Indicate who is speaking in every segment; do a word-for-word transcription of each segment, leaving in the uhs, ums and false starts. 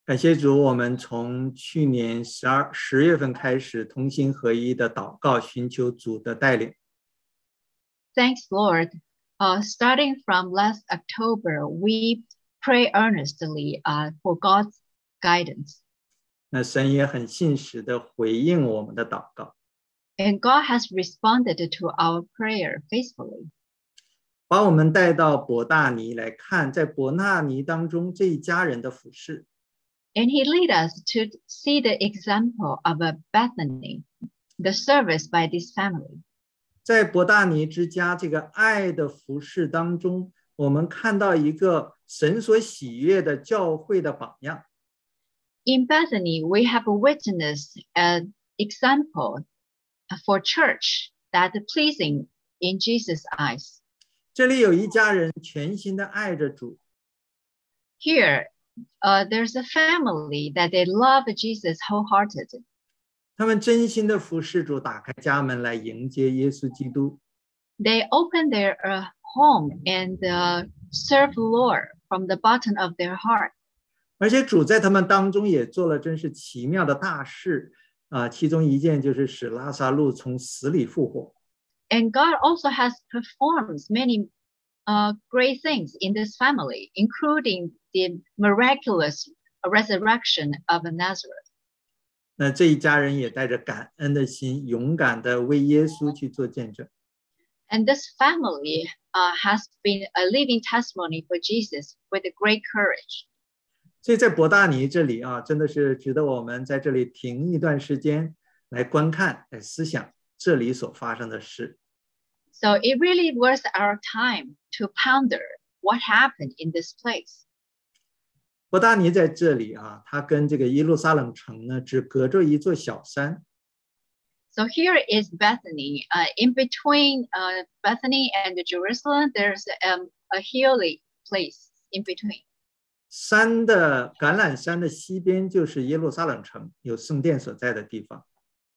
Speaker 1: 感谢主，我们从去年十二十月份开始同心合一的祷告，寻求主的带领。
Speaker 2: Thanks, Lord. Uh, starting from last October, we pray earnestly uh, for God's guidance.
Speaker 1: 那神也很信实的回应我们的祷告，
Speaker 2: And God has responded to our prayer faithfully.
Speaker 1: 把我们带到伯大尼来看，在伯大尼当中这一家人的服事。
Speaker 2: And he led us to see the example of a Bethany, the service by this family.
Speaker 1: 在伯大尼之家这个爱的服事当中，我们看到一个神所喜悦的教会的榜样。
Speaker 2: In Bethany, we have witnessed an example for church that is pleasing in Jesus' eyes.
Speaker 1: 这里有一家人全心的爱着主，
Speaker 2: Here, uh, there's a family that they love Jesus wholeheartedly.
Speaker 1: 他们真心的服侍主，打开家门来迎接耶稣基督。
Speaker 2: They open their uh, home and uh, serve the Lord from the bottom of their heart.
Speaker 1: 而且主在他们当中也做了真是奇妙的大事啊！其中一件就是使拉撒路从死里复活。
Speaker 2: And God also has performed many uh, great things in this family, including the miraculous resurrection of Nazareth.
Speaker 1: 那这一家人也带着感恩的心，勇敢的为耶稣去做见证。
Speaker 2: And this family uh, has been a living testimony for Jesus with a great courage.
Speaker 1: 所以在伯大尼这里啊，真的是值得我们在这里停一段时间来观看、来思想这里所发生的事。
Speaker 2: So it really was our time to ponder what happened in this place.
Speaker 1: 伯大尼在这里啊，它跟这个耶路撒冷城呢，只隔着一座小山。
Speaker 2: So here is Bethany. Uh, in between uh, Bethany and Jerusalem, there's um, a hilly place in between.
Speaker 1: 山的橄榄山的西边就是耶路撒冷城，有圣殿所在的地方。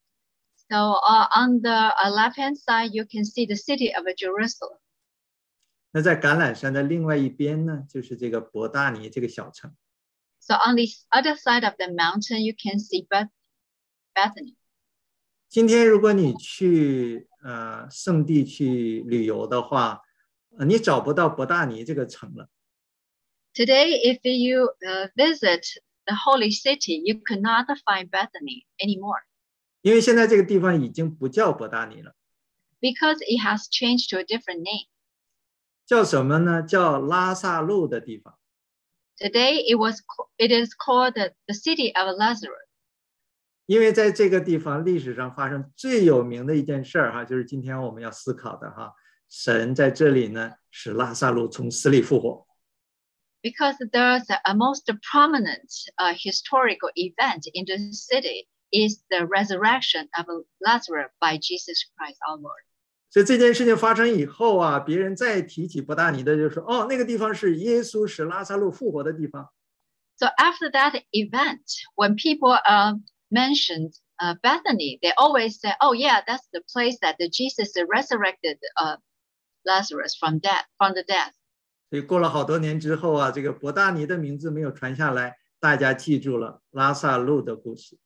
Speaker 2: So uh, on the uh, left-hand side, you can see the city of Jerusalem.
Speaker 1: 那在橄榄山的另外一边呢，就是这个伯大尼这个小城。
Speaker 2: So on the other side of the mountain, you can see Beth- Bethany.
Speaker 1: 今天如果你去呃圣地去旅游的话，呃你找不到伯大尼这个城了。
Speaker 2: Today, if you uh, visit the holy city, you cannot find Bethany anymore
Speaker 1: 因为现在这个地方已经不叫伯大尼了，
Speaker 2: because it has changed to a different name.
Speaker 1: 叫什么呢？叫拉萨路的地方。
Speaker 2: Today, it was it is called the, the city of Lazarus.
Speaker 1: 因为在这个地方历史上发生最有名的一件事儿哈，就是今天我们要思考的哈，神在这里呢使拉萨路从死里复活。
Speaker 2: Because there's a, a most prominent uh, historical event in the city is the resurrection of Lazarus by Jesus Christ our Lord.
Speaker 1: 所以这件事情发生以后啊，别人再提起伯大尼的就说，哦，那个地方是耶稣使拉萨路复活的地方。
Speaker 2: So after that event, when people uh, mentioned uh, Bethany, they always say, "Oh yeah, that's the place that the Jesus resurrected uh, Lazarus from death, from the death."
Speaker 1: 所以过了好多年之后啊，这个伯大尼的名字没有传下来，大家记住了拉萨路的故事。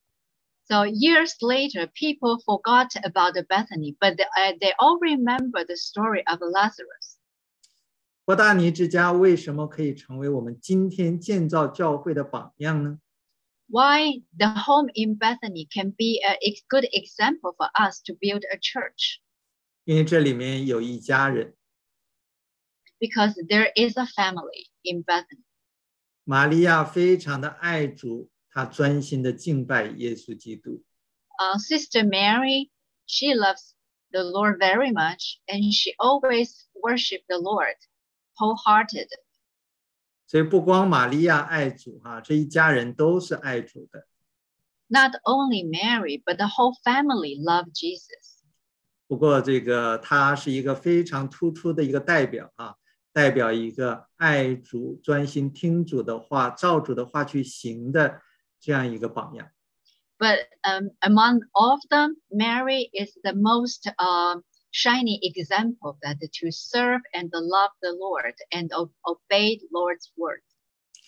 Speaker 2: So years later, people forgot about the Bethany, but they, uh, they all remember the story of Lazarus.
Speaker 1: 伯大尼之家为什么可以成为我们今天建造教会的榜样呢？
Speaker 2: Why the home in Bethany can be a ex- good example for us to build a church?
Speaker 1: 因为这里面有一家人，
Speaker 2: Because there is a family in Bethany.
Speaker 1: 玛利亚非常的爱主，她专心的敬拜耶稣基督。
Speaker 2: Uh, Sister Mary, she loves the Lord very much, and she always worshiped the Lord wholehearted.
Speaker 1: 所以不光玛利亚爱主哈，这一家人都是爱主的。
Speaker 2: Not only Mary, but the whole family loved Jesus.
Speaker 1: 不过这个她是一个非常突出的一个代表啊，代表一个爱主、专心听主的话、照主的话去行的这样一个榜样。
Speaker 2: But um, among all of them, Mary is the most uh, shining example that to serve and to love the Lord and o- obey Lord's word.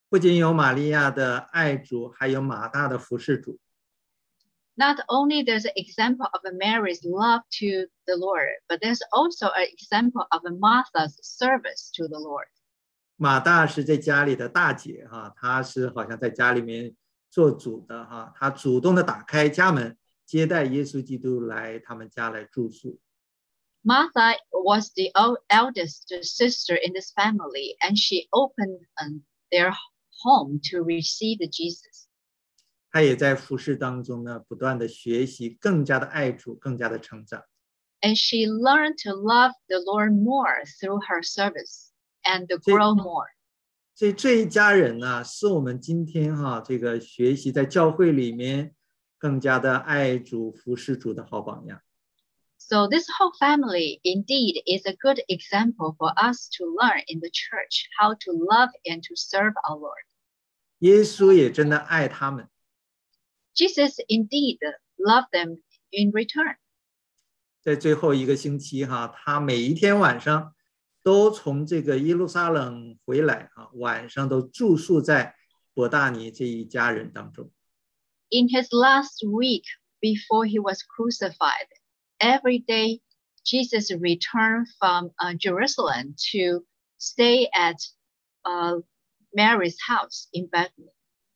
Speaker 1: 不仅有玛利亚的爱主，还有马大的服侍主。
Speaker 2: Not only there's an example of Mary's love to the Lord, but there's also an example of Martha's service to the Lord.
Speaker 1: 马大是在家里的大姐哈，她是好像在家里面做主的哈，她主动的打开家门，接待耶稣基督来他们家来住宿。
Speaker 2: Martha was the eldest sister in this family, and she opened um, their home to receive Jesus.
Speaker 1: 她也在服事当中呢，不断的学习，更加的爱主，更加的成长。
Speaker 2: And she learned to love the Lord more through her service and to grow more.
Speaker 1: 所以这一家人呢，是我们今天哈这个学习在教会里面更加的爱主、服事主的好榜样。
Speaker 2: So this whole family indeed is a good example for us to learn in the church how to love and to serve our Lord.
Speaker 1: 耶稣也真的爱他们。
Speaker 2: Jesus indeed loved them in return.
Speaker 1: 在最后一个星期哈，他每一天晚上都从这个耶路撒冷回来啊，晚上都住宿在伯大尼这一家人当中。
Speaker 2: In his last week before he was crucified, every day Jesus returned from uh, Jerusalem to stay at uh, Mary's house in Bethany.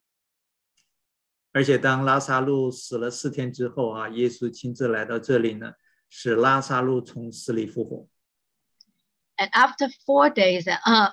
Speaker 1: 而且当拉撒路死了四天之后啊，耶稣亲自来到这里呢，使拉撒路从死里复活。
Speaker 2: And after four days uh,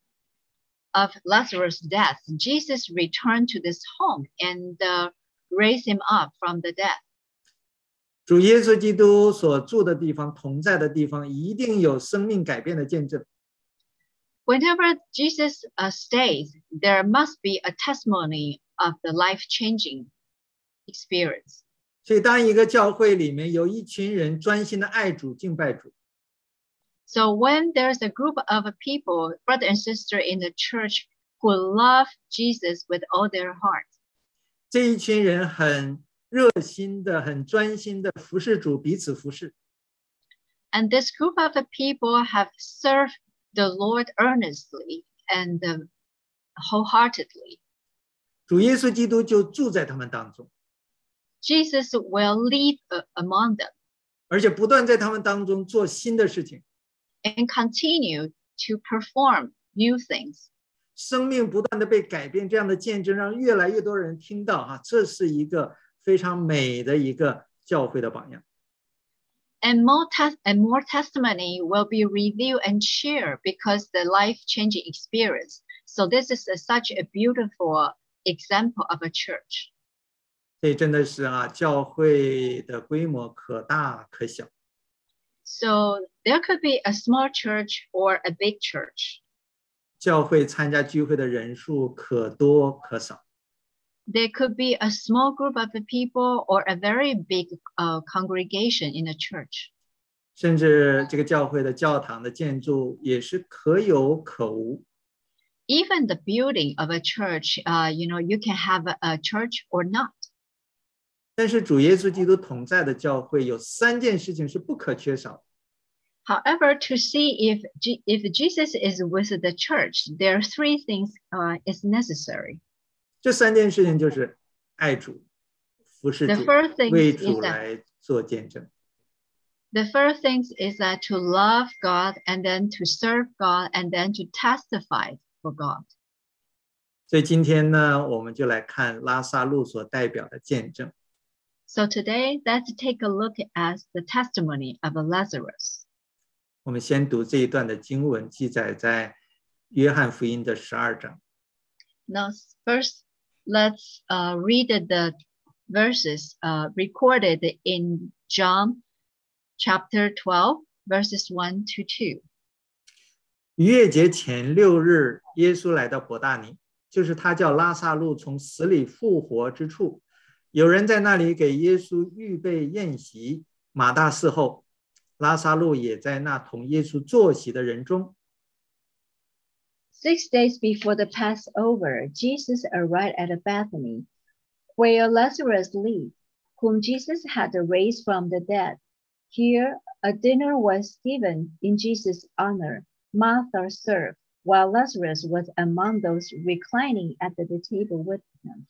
Speaker 2: of Lazarus' death, Jesus returned to this home and uh, raised him up from the dead.
Speaker 1: 主耶稣基督所住的地方，同在的地方，一定有生命改变的见证。
Speaker 2: Whenever Jesus uh, stays, there must be a testimony of the life-changing experience.
Speaker 1: 所以当一个教会里面有一群人专心的爱主、敬拜主，
Speaker 2: So when there's a group of people, brother and sister in the church, who love Jesus with all their heart,
Speaker 1: 这一群人很热心的、很专心的服侍主，彼此服侍。
Speaker 2: and this group of people have served the Lord earnestly and uh, wholeheartedly.
Speaker 1: 主耶稣基督就住在他们当中，
Speaker 2: Jesus will live uh, among them
Speaker 1: 而且不断在他们当中做新的事情，
Speaker 2: and continue to perform new things.
Speaker 1: 生命不断的被改变，这样的见证让越来越多人听到啊，这是一个非常美的一个教会的榜样。
Speaker 2: And more, tes- and more testimony will be revealed and shared because the life-changing experience. So this is a, such a beautiful example of a church.
Speaker 1: 所以真的是啊，教会的规模可大可小。
Speaker 2: So there could be a small church or a big church.
Speaker 1: 教会参加聚会的人数可多可少。
Speaker 2: There could be a small group of people or a very big uh, congregation in a church.
Speaker 1: 甚至这个教会的教堂的建筑也是可有可无。
Speaker 2: Even the building of a church, uh, you know, you can have a, a church or not.
Speaker 1: 但是主耶稣基督同在的教会有三件事情是不可缺少的。
Speaker 2: However, to see if G- if Jesus is with the church, there are three things uh, is necessary.
Speaker 1: 这三件事情就是爱主、服侍
Speaker 2: The
Speaker 1: 主、
Speaker 2: first thing
Speaker 1: 为
Speaker 2: is
Speaker 1: 主
Speaker 2: that
Speaker 1: 来做见证。
Speaker 2: the first thing is that to love God and then to serve God and then to testify for God.
Speaker 1: 所以今天呢，我们就来看拉撒路所代表的见证。
Speaker 2: So today, let's take a look at the testimony of Lazarus.
Speaker 1: 我们先读这一段的经文，记载在约翰福音的十二章。
Speaker 2: Now, first, let's uh, read the verses uh, recorded in John chapter twelve, verses one to two.
Speaker 1: 逾越节前六日，耶稣来到伯大尼，就是他叫拉撒路从死里复活之处。有人在那里给耶稣预备宴席，马大伺候，拉撒路也在那同耶稣坐席的人中。
Speaker 2: Six days before the Passover, Jesus arrived at Bethany, where Lazarus lived, whom Jesus had raised from the dead. Here, a dinner was given in Jesus' honor. Martha served, while Lazarus was among those reclining at the table with him.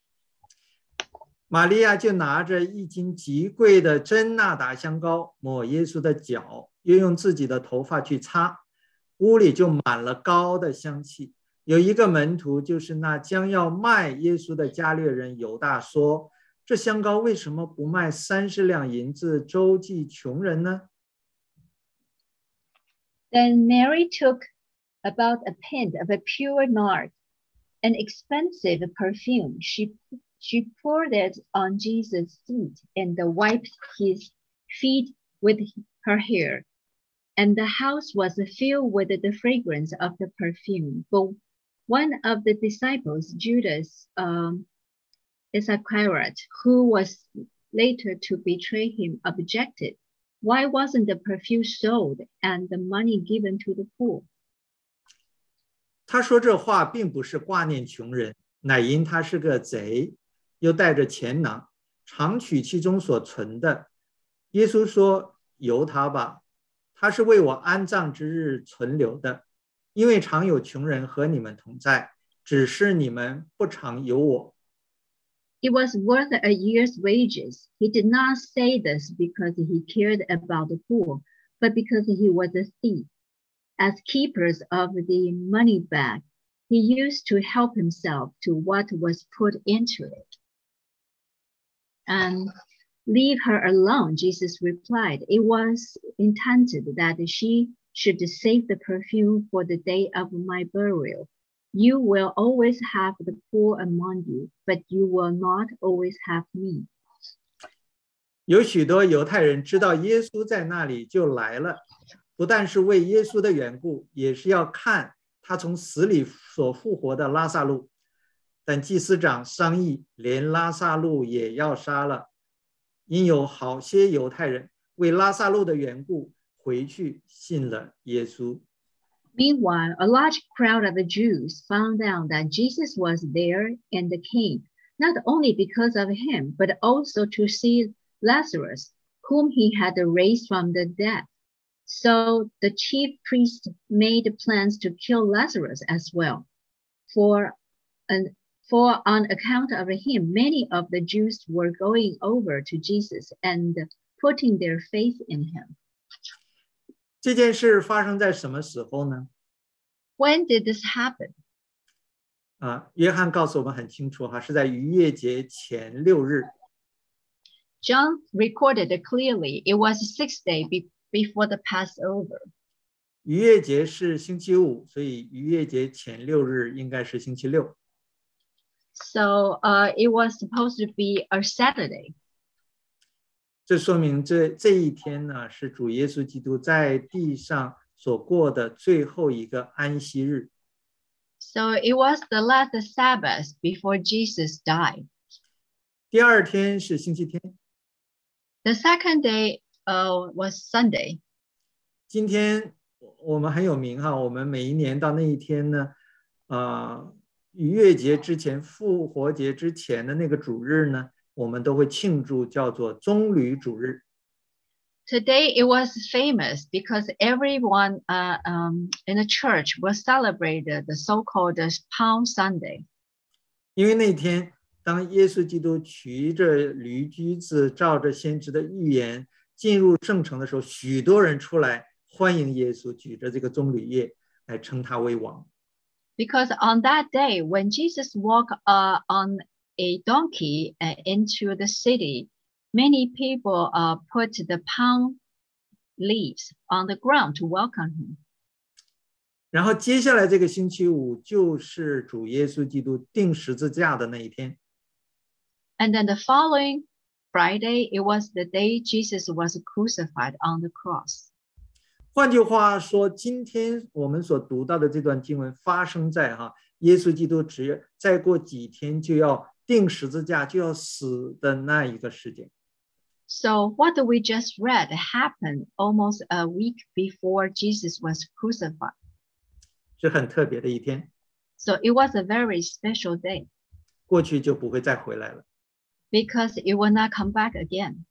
Speaker 1: 玛利亚就拿着一斤极贵的真纳达香膏抹耶稣的脚，又用自己的头发去擦，屋里就满了膏的香气。有一个门徒，就是那将要卖耶稣的加略人犹大说，这香膏为什么不卖三十两银子周济穷人呢？
Speaker 2: Then Mary took about a pint of a pure nard, an expensive perfume. She She poured it on Jesus' feet and wiped his feet with her hair. And the house was filled with the fragrance of the perfume. But one of the disciples, Judas um, Iscariot, who was later to betray him, objected. Why wasn't the perfume sold and the money given to the poor?
Speaker 1: 他说这话并不是挂念穷人，乃因他是个贼。又带着钱囊，常取其中所存的。耶稣说：“由他吧，他是为我安葬之日存留的，因为常有穷人和你们同在，只是你们不常有我。”
Speaker 2: It was worth a year's wages. He did not say this because he cared about the poor, but because he was a thief. As keepers of the money bag, he used to help himself to what was put into it. And leave her alone, Jesus replied. It was intended that she should save the perfume for the day of my burial. You will always have the poor among you, but you will not always have me.
Speaker 1: 有许多犹太人知道耶稣在那里，就来了，不但是为耶稣的缘故，也是要看他从死里所复活的拉撒路。但祭司长商议，连拉撒路也要杀了，因有好些犹太人为拉撒路的缘故回去信了耶稣。
Speaker 2: Meanwhile, a large crowd of the Jews found out that Jesus was there and came, not only because of him, but also to see Lazarus, whom he had raised from the dead. So the chief priest made plans to kill Lazarus as well. For an For on account of him, many of the Jews were going over to Jesus and putting their faith in him.
Speaker 1: 这件事发生在什么时候呢？
Speaker 2: When did this happen?
Speaker 1: 啊，约翰告诉我们很清楚哈，是在逾越节前六日。
Speaker 2: John recorded it clearly. It was the sixth day be before the Passover.
Speaker 1: 逾越节是星期五，所以逾越节前六日应该是星期六。
Speaker 2: So uh, it was supposed to be a Saturday.
Speaker 1: 这说明这这一天呢，是主耶稣基督在地上所过的最后一个安息日。
Speaker 2: So it was the last Sabbath before Jesus died.
Speaker 1: 第二天是星期天。
Speaker 2: The second day uh, was Sunday.
Speaker 1: 今天我们很有名哈，我们每一年到那一天呢，呃。逾越节之前、复活节之前的那个主日呢，我们都会庆祝，叫做棕榈主日。
Speaker 2: Today it was famous because everyone uh, um, in the church will celebrate the so-called Palm Sunday.
Speaker 1: 因为那天，当耶稣基督骑着驴驹子，照着先知的预言进入圣城的时候，许多人出来欢迎耶稣，举着这个棕榈叶来称他为王。
Speaker 2: Because on that day, when Jesus walked uh, on a donkey uh, into the city, many people uh, put the palm leaves on the ground to welcome him.
Speaker 1: 然后接下来这个星期五就是主耶稣基督钉十字架的那一天。
Speaker 2: And then the following Friday, it was the day Jesus was crucified on the cross.
Speaker 1: 换句话说，今天我们所读到的这段经文发生在哈耶稣基督只再过几天就要钉十字架就要死的那一个时间。
Speaker 2: So what we just read happened almost a week before Jesus was crucified.
Speaker 1: 是很特别的一天。
Speaker 2: So it was a very special day.
Speaker 1: 过去就不会再回来了。
Speaker 2: Because it will not come back again.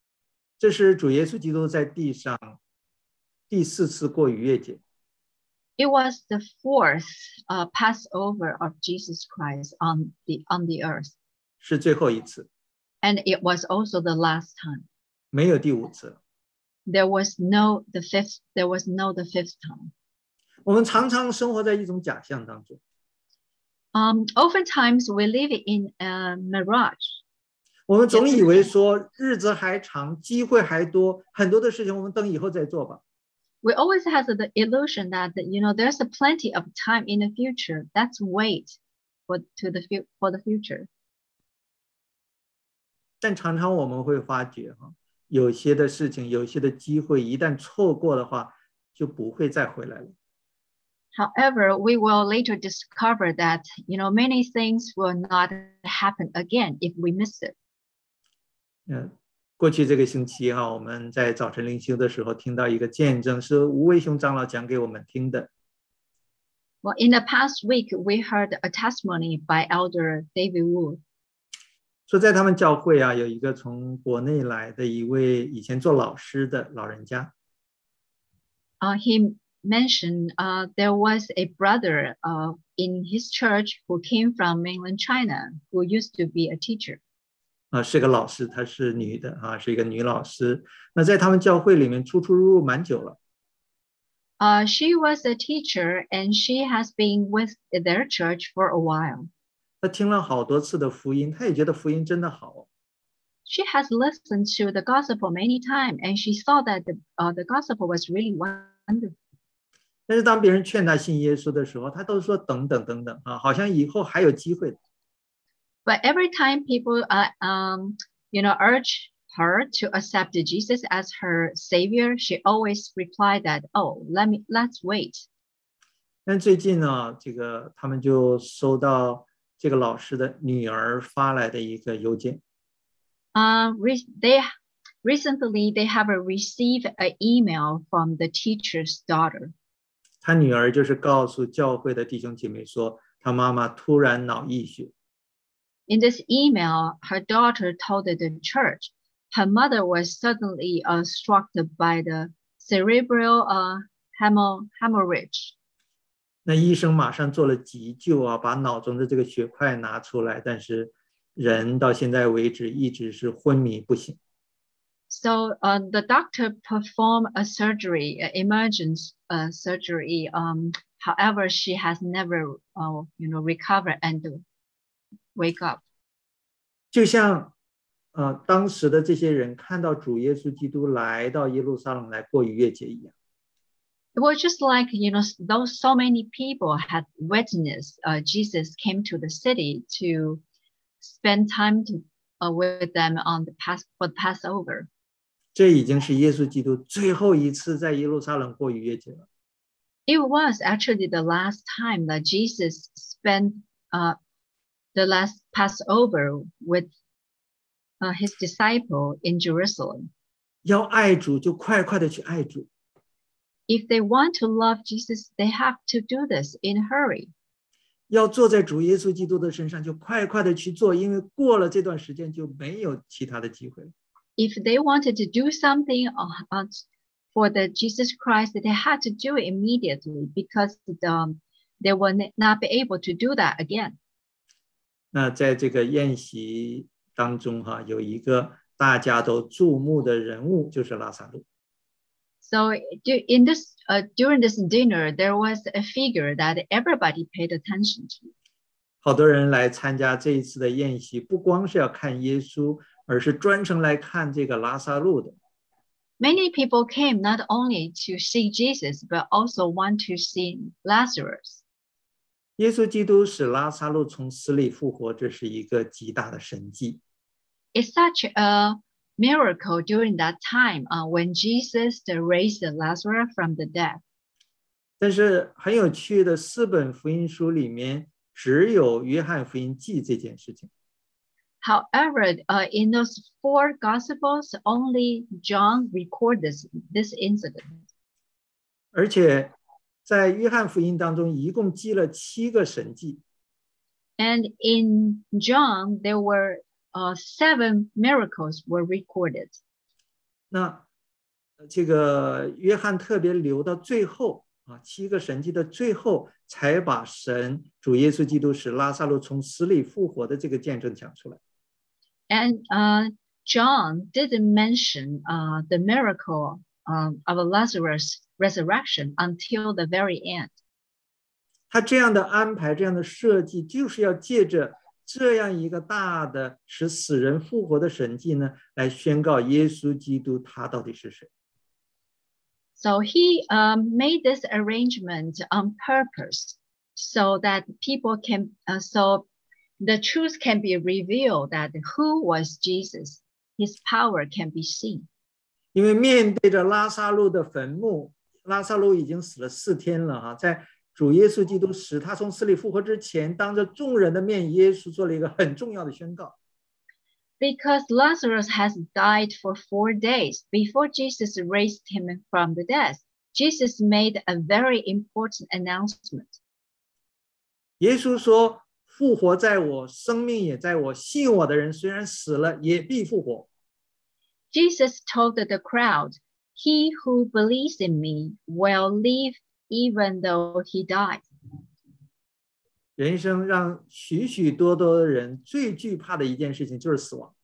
Speaker 1: 这是主耶稣基督在地上第四次过逾越节。
Speaker 2: It was the fourth uh, Passover of Jesus Christ on the on the earth,
Speaker 1: 是最后一次，
Speaker 2: and it was also the last time.
Speaker 1: 没有第五次了。
Speaker 2: There was no the fifth. There was no the fifth time.
Speaker 1: 我们常常生活在一种假象当中，
Speaker 2: Um, oftentimes we live in a mirage.
Speaker 1: 我们总以为说日子还长，机会还多，很多的事情我们等以后再做吧。
Speaker 2: We always have the illusion that you know there's a plenty of time in the future. Let's wait for to the fu- for the future.
Speaker 1: 但常常我们会发觉哈，有些的事情，有些的机会，一旦错过的话，就不会再回来了。
Speaker 2: However, we will later discover that you know many things will not happen again if we miss it.
Speaker 1: 嗯，过去这个星期哈，我们在早晨灵修的时候听到一个见证，是吴卫雄长老讲给我们听的。
Speaker 2: Well, in the past week, we heard a testimony by Elder David Wu.
Speaker 1: 说在他们教会啊，有一个从国内来的一位以前做老师的老人家，
Speaker 2: Uh, he mentioned uh, there was a brother uh, in his church who came from mainland China who used to be a teacher.
Speaker 1: 啊，是个老师，她是女的啊，是一个女老师。那在他们教会里面出出入入蛮久了。
Speaker 2: Uh, she was a teacher and she has been with their church for a while.
Speaker 1: 她听了好多次的福音，她也觉得福音真的好。
Speaker 2: She has listened to the gospel many times and she saw that the, uh, the gospel was really wonderful.
Speaker 1: 但是当别人劝她信耶稣的时候，她都说等等等等啊，好像以后还有机会的。
Speaker 2: But every time people, uh, um, you know, urge her to accept Jesus as her savior, she always replied that, "Oh, let me let's wait."
Speaker 1: 但最近呢，这个他们就收到这个老师的女儿发来的一个邮件，
Speaker 2: Uh, re- they recently they have a received an email from the teacher's daughter.
Speaker 1: 他女儿就是告诉教会的弟兄姐妹说，他妈妈突然脑溢血。
Speaker 2: In this email, her daughter told the church her mother was suddenly uh, struck by the cerebral uh, hemo- hemorrhage.
Speaker 1: 那医生马上做了急救啊，把脑中的这个血块拿出来，但是人到现在为止一直是昏迷不醒。
Speaker 2: So uh, the doctor performed a surgery, uh, emergency uh, surgery. Um, however, she has never, uh, you know, recovered and wake up.
Speaker 1: 就像呃当时的这些人看到主耶稣基督来到耶路撒冷来过逾越节一样。
Speaker 2: It was just like, you know, those so many people had witnessed uh, Jesus came to the city to spend time to, uh, with them on the past for the Passover.
Speaker 1: 这已经是耶稣基督最后一次在耶路撒冷过逾越节了。
Speaker 2: It was actually the last time that Jesus spent uh, the last Passover with uh, his disciple in Jerusalem.
Speaker 1: 要爱主就快快的去爱主，
Speaker 2: If they want to love Jesus, they have to do this in a hurry.
Speaker 1: 要坐在主耶稣基督的身上就快快的去做，因为过了这段时间就没有其他的机会了。
Speaker 2: If they wanted to do something uh, uh, for the Jesus Christ, they had to do it immediately because the, they will not be able to do that again.
Speaker 1: 那在这个宴席当中哈、啊，有一个大家都注目的人物，就是拉撒路。
Speaker 2: So in this, uh, during this dinner, there was a figure that everybody paid attention to.
Speaker 1: 好多人来参加这一次的宴席，不光是要看耶稣，而是专程来看这个拉撒路的。
Speaker 2: Many people came not only to see Jesus, but also want to see Lazarus.
Speaker 1: 耶稣基督使拉撒路从死里复活，这是一个极大的神迹。
Speaker 2: It's such a miracle during that time uh, when Jesus raised Lazarus from the dead.
Speaker 1: 但是很有趣的，四本福音书里面只有约翰福音记这件事情。
Speaker 2: However, uh, in those four Gospels, only John records this, this incident.
Speaker 1: 而且在约翰福音当中，一共记了七个神迹。
Speaker 2: And in John, there were uh, seven miracles were recorded.
Speaker 1: 那这个约翰特别留到最后啊，七个神迹的最后，才把神主耶稣基督使拉撒路从死里复活的这个见证讲出来。
Speaker 2: And uh, John didn't mention uh, the miracle um, of Lazarus' resurrection until the very end.
Speaker 1: 他这样的安排，这样的设计，就是要借着这样一个大的使死人复活的神迹呢，来宣告耶稣基督他到底是谁。
Speaker 2: So he um, made this arrangement on purpose, so that people can, uh, so the truth can be revealed that who was Jesus, his power can be seen.
Speaker 1: 因为面对着拉撒路的坟墓，拉撒路已经死了四天了哈，在主耶稣基督使他从死里复活之前，当着众人的面，耶稣做了一个很重要的宣告。
Speaker 2: Because Lazarus has died for four days before Jesus raised him from the dead, Jesus made a very important announcement.
Speaker 1: 耶稣说：“复活在我，生命也在我。信我的人，虽然死了，也必复活。”
Speaker 2: Jesus told the crowd, "He who believes in me will live even though he died."
Speaker 1: 人生让许许多多的人最惧怕的一件事情就是死亡。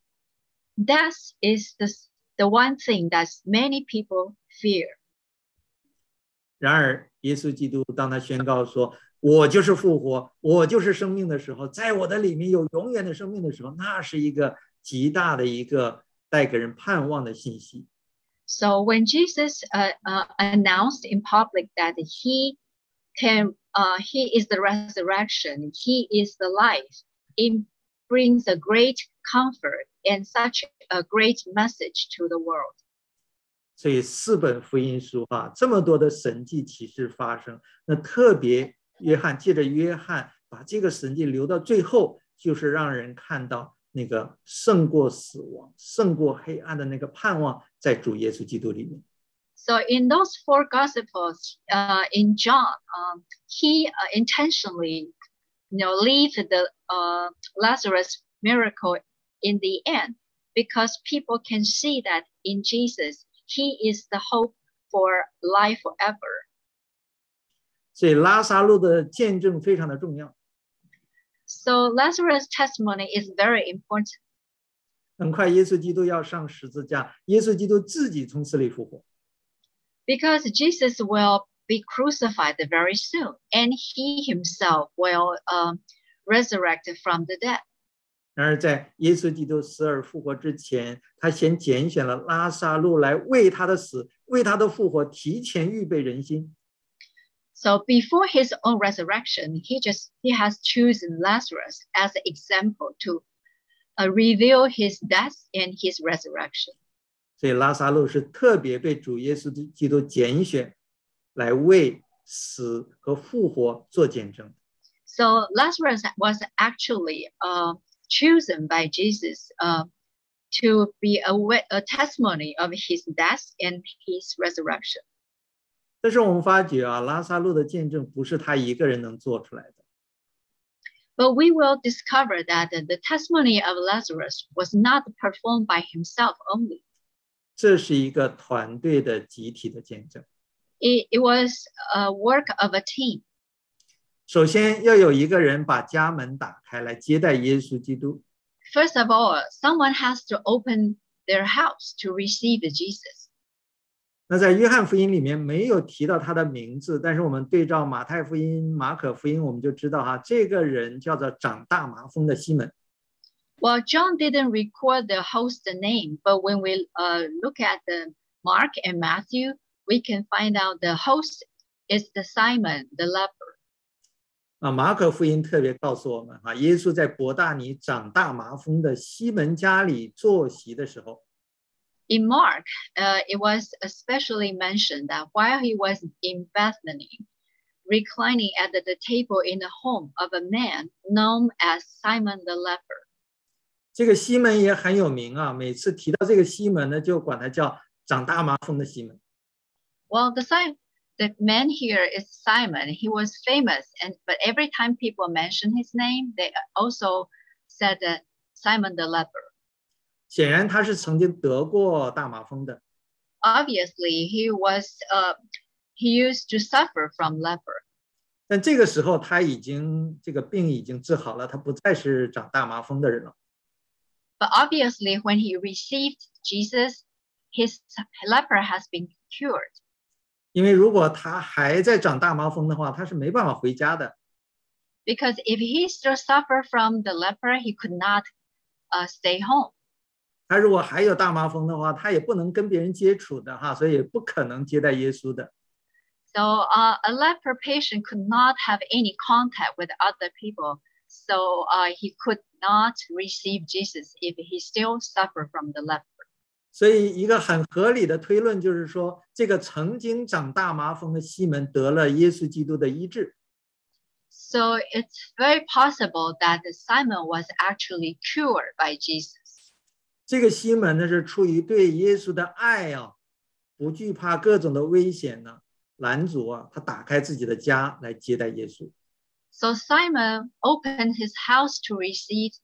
Speaker 2: Death is the, the one thing that many people fear.
Speaker 1: 然而，耶稣基督当他宣告说：“我就是复活，我就是生命”的时候，在我的里面有永远的生命的时候，那是一个极大的一个带给人盼望的信息。
Speaker 2: So when Jesus uh, uh, announced in public that he can, uh, he is the resurrection, he is the life, it brings a great comfort and such a great message to the world.
Speaker 1: 所以四本福音书啊，这么多的神迹奇事发生，那特别约翰借着约翰把这个神迹留到最后，就是让人看到那个胜过死亡、胜过黑暗的那个盼望，在主耶稣基督里面。
Speaker 2: So in those four Gospels, uh, in John, um, he uh, intentionally, you know, leave the uh, Lazarus miracle in the end, because people can see that in Jesus, he is the hope for life forever.
Speaker 1: 所以拉撒路的见证非常的重要。
Speaker 2: So Lazarus' testimony is very important.
Speaker 1: 很快，耶稣基督要上十字架，耶稣基督自己从死里复活。
Speaker 2: Because Jesus will be crucified very soon, and he himself will um, resurrect from the dead.
Speaker 1: 然而，在耶稣基督死而复活之前，他先拣选了拉撒路来为他的死、为他的复活提前预备人心。
Speaker 2: So before his own resurrection, he just he has chosen Lazarus as an example to uh, reveal his death and his resurrection.
Speaker 1: 所以拉撒路是特别被主耶稣基督拣选，来为死和复活做见证。
Speaker 2: So Lazarus was actually uh, chosen by Jesus uh, to be a, a testimony of his death and his resurrection.
Speaker 1: 但是我们发觉啊，拉撒路的见证不是他一个人能做出来的。
Speaker 2: But we will discover that the testimony of Lazarus was not performed by himself only.
Speaker 1: 这是一个团队的集体的见证。
Speaker 2: It, it was a work of a team.
Speaker 1: 首先要有一个人把家门打开来接待耶稣基督。
Speaker 2: First of all, someone has to open their house to receive Jesus.
Speaker 1: 那在约翰福音里面没有提到他的名字，但是我们对照马太福音、马可福音，我们就知道哈，这个人叫做长大麻风的西门。
Speaker 2: Well, John didn't record the host name, but when we uh, look at the Mark and Matthew, we can find out the host is the Simon, the leper.
Speaker 1: 啊，马可福音特别告诉我们哈，耶稣在伯大尼长大麻风的西门家里坐席的时候。
Speaker 2: In Mark, uh, it was especially mentioned that while he was in Bethany, reclining at the, the table in the home of a man known as Simon the leper.
Speaker 1: 这个西门也很有名啊，每次提到这个西门呢，就管他叫长大麻风的西门。
Speaker 2: Well, the the man here is Simon. He was famous, and but every time people mention his name, they also said that Simon the leper.
Speaker 1: 显然他是曾经得过大麻风的。
Speaker 2: Obviously, he was uh, he used to suffer from leper.
Speaker 1: 但这个时候他已经这个病已经治好了，他不再是长大麻风的人了。
Speaker 2: But obviously, when he received Jesus, his leper has been cured.
Speaker 1: 因为如果他还在长大麻风的话，他是没办法回家的。
Speaker 2: Because if he still suffered from the leper, he could not uh, stay home.
Speaker 1: 他如果还有大麻风的话，他也不能跟别人接触的哈，所以也不可能接待耶稣的。
Speaker 2: So uh, a leper patient could not have any contact with other people. So uh, he could not receive Jesus if he still suffered from the leper.
Speaker 1: 所以一个很合理的推论就是说，这个曾经长大麻风的西门得了耶稣基督的医治。
Speaker 2: So it's very possible that Simon was actually cured by Jesus.
Speaker 1: 这个西门呢是出于对耶稣的爱啊，不惧怕各种的危险呢，拦阻啊，他打开自己的家来接待耶稣。
Speaker 2: So Simon opened his house to receive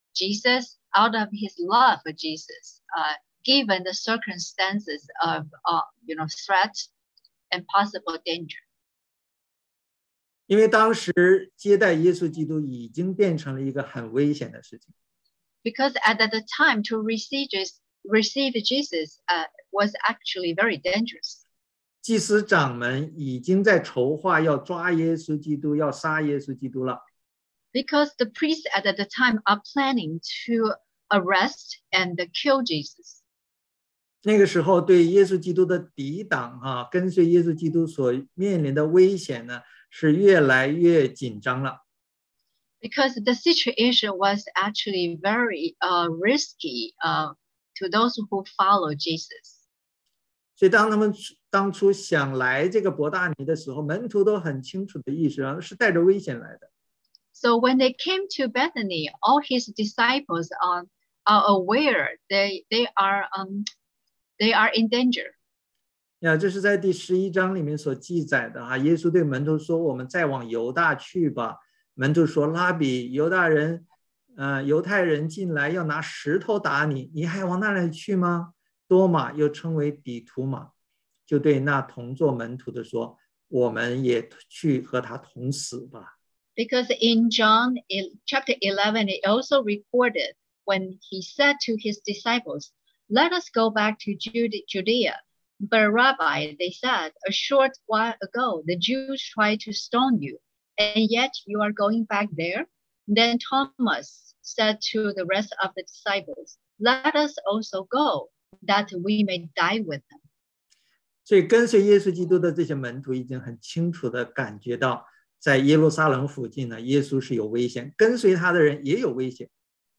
Speaker 2: Jesus out of his love for Jesus, uh, given the circumstances of, uh, you know, threat and possible danger.
Speaker 1: 因为当时接待耶稣基督已经变成了一个很危险的事情。
Speaker 2: Because at the time to receive Jesus, receive Jesus uh, was actually very dangerous.
Speaker 1: 祭司长们已经在筹划要抓耶稣基督，要杀耶稣基督了。
Speaker 2: Because the priests at the time are planning to arrest and kill Jesus.
Speaker 1: 那个时候对耶稣基督的抵挡啊，跟随耶稣基督所面临的危险呢，是越来越紧张了。
Speaker 2: Because the situation was actually very uh, risky uh, to those who follow Jesus.
Speaker 1: 所以当他们当初想来这个伯大尼的时候，门徒都很清楚的意识到是带着危险来的。
Speaker 2: So when they came to Bethany, all his disciples are, are aware they, they, are, um, they are in danger.
Speaker 1: 呀，这是在第十一章里面所记载的啊。耶稣对门徒说：“我们再往犹大去吧。”门徒说：“拉比，犹大人，呃，犹太人进来要拿石头打你，你还往那里去吗？”多马又称为底图马，就对那同做门徒的说：“我们也去和他同死吧。”
Speaker 2: Because in John in chapter eleven, it also recorded when he said to his disciples, "Let us go back to Judea." But Rabbi, they said, a short while ago, the Jews tried to stone you, and yet you are going back there? Then Thomas said to the rest of the disciples, "Let us also go, that we may die with them."
Speaker 1: 所以跟随耶稣基督的这些门徒已经很清楚地感觉到，在耶路撒冷附近呢，耶稣是有危险，跟随他的人也有危险。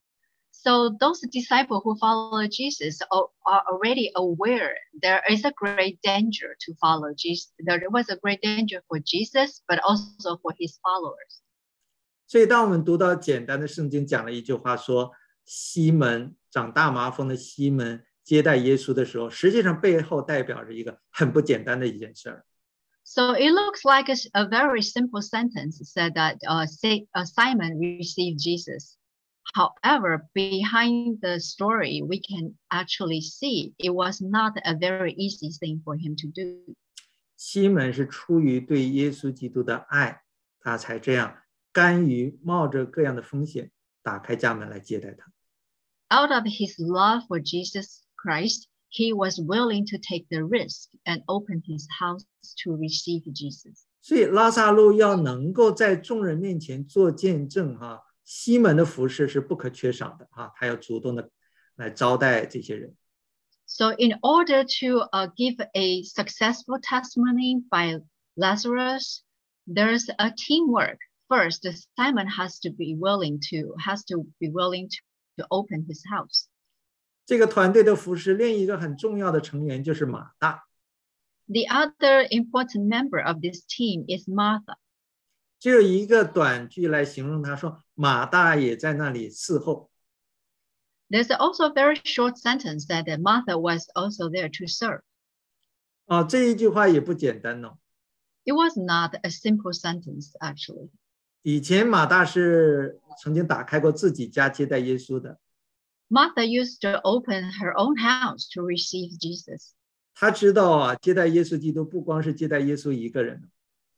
Speaker 2: So those disciples who follow Jesus are already aware there is a great danger to follow Jesus. There was a great danger for Jesus, but also for his followers.
Speaker 1: 所以当我们读到简单的圣经讲了一句话说，西门长大麻风的西门接待耶稣的时候，实际上背后代表着一个很不简单的一件事儿。
Speaker 2: So it looks like a, a very simple sentence said that uh, say, uh, Simon received Jesus. However, behind the story, we can actually see it was not a very easy thing for him to do.
Speaker 1: 西门是出于对耶稣基督的爱，他才这样甘于冒着各样的风险，打开家门来接待他。
Speaker 2: Out of his love for Jesus Christ, he was willing to take the risk and open his house to receive Jesus.
Speaker 1: 所以拉撒路要能够在众人面前做见证哈。 西门的服事是不可缺少的啊，他要主动的来招待这些人。
Speaker 2: So in order to uh, give a successful testimony by Lazarus, there's a teamwork. First, Simon has to be willing to has to be willing to, to open his house.
Speaker 1: 这个团队的服事，另一个很重要的成员就是马大。
Speaker 2: The other important member of this team is Martha.
Speaker 1: 只有一个短句来形容他，说马大也在那里伺候。
Speaker 2: There's also a very short sentence that Martha was also there to serve.
Speaker 1: 啊，这一句话也不简单哦。
Speaker 2: It was not a simple sentence, actually.
Speaker 1: 以前马大是曾经打开过自己家接待耶稣的。
Speaker 2: Martha used to open her own house to receive Jesus.
Speaker 1: 他知道啊，接待耶稣基督不光是接待耶稣一个人。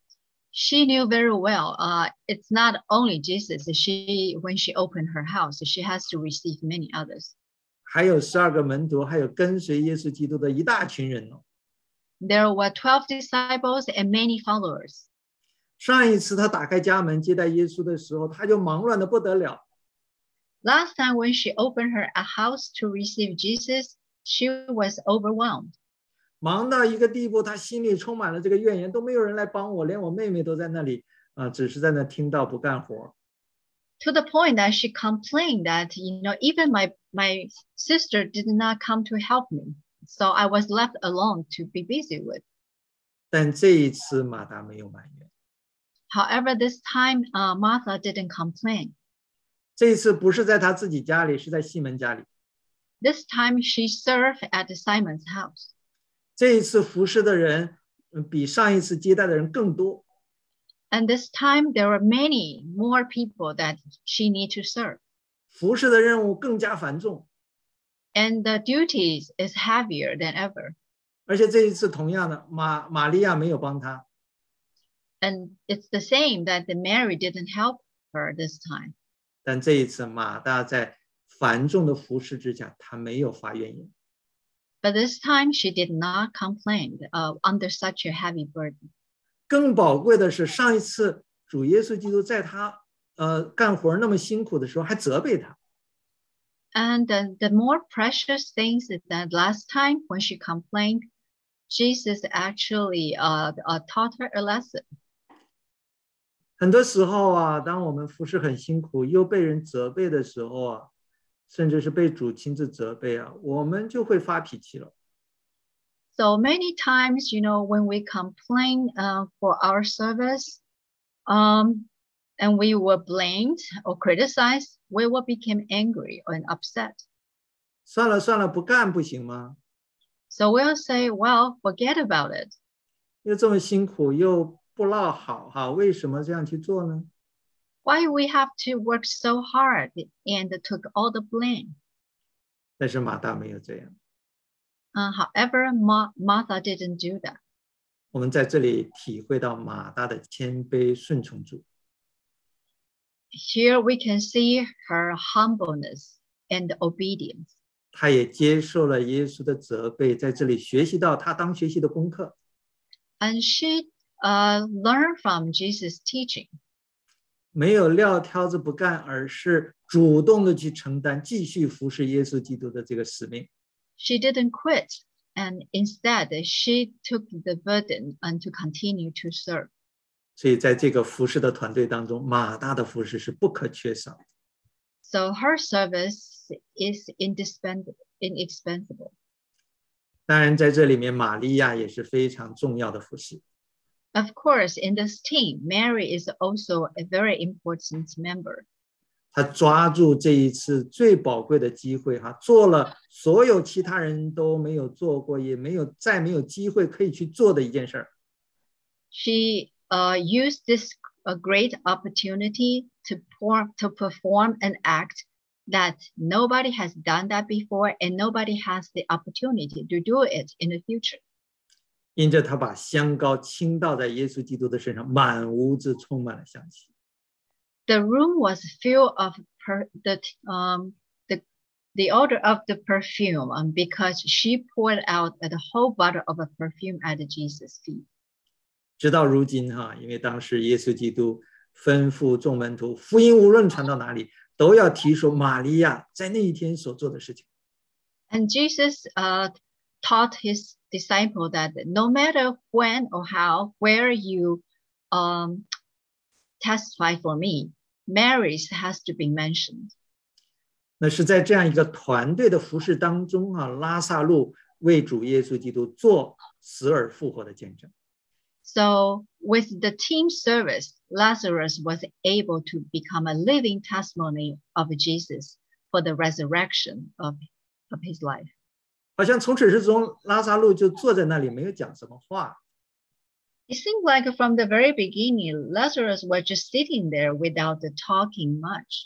Speaker 2: She knew very well, uh, it's not only Jesus. She, when she opened her house, she has to receive many others.
Speaker 1: 还有十二个门徒，还有跟随耶稣基督的一大群人哦。
Speaker 2: There were twelve disciples and many followers.
Speaker 1: 上一次他打开家门接待耶稣的时候，他就忙乱的不得了。
Speaker 2: Last time when she opened her house to receive Jesus, she was overwhelmed.
Speaker 1: 忙到一个地步，他心里充满了这个怨言，都没有人来帮我，连我妹妹都在那里啊、呃，只是在那听到不干活。
Speaker 2: To the point that she complained that, you know, even my my sister did not come to help me, so I was left alone to be busy with.
Speaker 1: 但这一次马大没有埋怨。
Speaker 2: However, this time uh, Martha didn't complain.
Speaker 1: 这一次不是在他自己家里，是在西门家里。
Speaker 2: This time she served at Simon's house.
Speaker 1: 这一次服侍的人比上一次接待的人更多。
Speaker 2: And this time there were many more people that she need to serve.
Speaker 1: 服侍的任务更加繁重。
Speaker 2: And the duties is heavier than ever.
Speaker 1: 而且这一次同样的，玛玛利亚没有帮他。
Speaker 2: And it's the same that the Mary didn't help her this time.
Speaker 1: 但这一次马大在繁重的服侍之下，他没有发怨言。
Speaker 2: But this time she did not complain uh, under such a heavy burden.
Speaker 1: 更宝贵的是，上一次主耶稣基督在他呃干活那么辛苦的时候，还责备他。
Speaker 2: And the, the more precious things is that last time when she complained, Jesus actually uh, uh, taught her a lesson.
Speaker 1: 很多时候啊，当我们服侍很辛苦，又被人责备的时候啊，甚至是被主亲自责备啊，我们就会发脾气了。
Speaker 2: So many times, you know, when we complain uh, for our service, um, and we were blamed or criticized, we will become angry and upset.
Speaker 1: 算了算了，不干不行吗？
Speaker 2: So we'll say, well, forget about it.
Speaker 1: 又这么辛苦，又不落好哈，为什么这样去做呢？
Speaker 2: Why we have to work so hard and took all the blame?
Speaker 1: 但是马大没有这样。
Speaker 2: Uh, however, Ma Martha didn't do that.
Speaker 1: 我们在这里体会到马大的谦卑顺从主。
Speaker 2: Here we can see her humbleness and obedience.
Speaker 1: 他也接受了耶稣的责备，在这里学习到他当学习的功课。
Speaker 2: And she uh, learned from Jesus' teaching.
Speaker 1: 没有撂挑子不干，而是主动的去承担，继续服侍耶稣基督的这个使命。
Speaker 2: She didn't quit, and instead she took the burden and to continue to serve.
Speaker 1: 所以在这个服侍的团队当中，马大的服侍是不可缺少的。
Speaker 2: So her service is indispensable. indispensable.
Speaker 1: 当然，在这里面，玛利亚也是非常重要的服侍。
Speaker 2: Of course, in this team, Mary is also a very important member.
Speaker 1: 他抓住这一次最宝贵的机会，哈，做了所有其他人都没有做过，也没有再没有机会可以去做的一件事儿。
Speaker 2: She uh, used this a great opportunity to perform to perform an act that nobody has done that before, and nobody has the opportunity to do it in the future.
Speaker 1: 因着他把香膏倾倒在耶稣基督的身上，满屋子充满了香气。
Speaker 2: The room was filled of per, the um the the odor of the perfume, um, because she poured out the whole bottle of a perfume at Jesus' feet.
Speaker 1: 直到如今哈，因为当时耶稣基督吩咐众门徒，福音无论传到哪里，都要提说玛利亚在那一天所做的事情。
Speaker 2: And Jesus uh, taught his disciple that no matter when or how, where you um, testify for me, Mary's has to be mentioned.
Speaker 1: 那是在这样一个团队的服事当中啊，拉撒路为主耶稣基督做死而复活的见证。
Speaker 2: So with the team service, Lazarus was able to become a living testimony of Jesus for the resurrection of, of his life.
Speaker 1: 好像从始至终，拉撒路就坐在那里，没有讲什么话。
Speaker 2: It seemed like from the very beginning, Lazarus was just sitting there without talking much.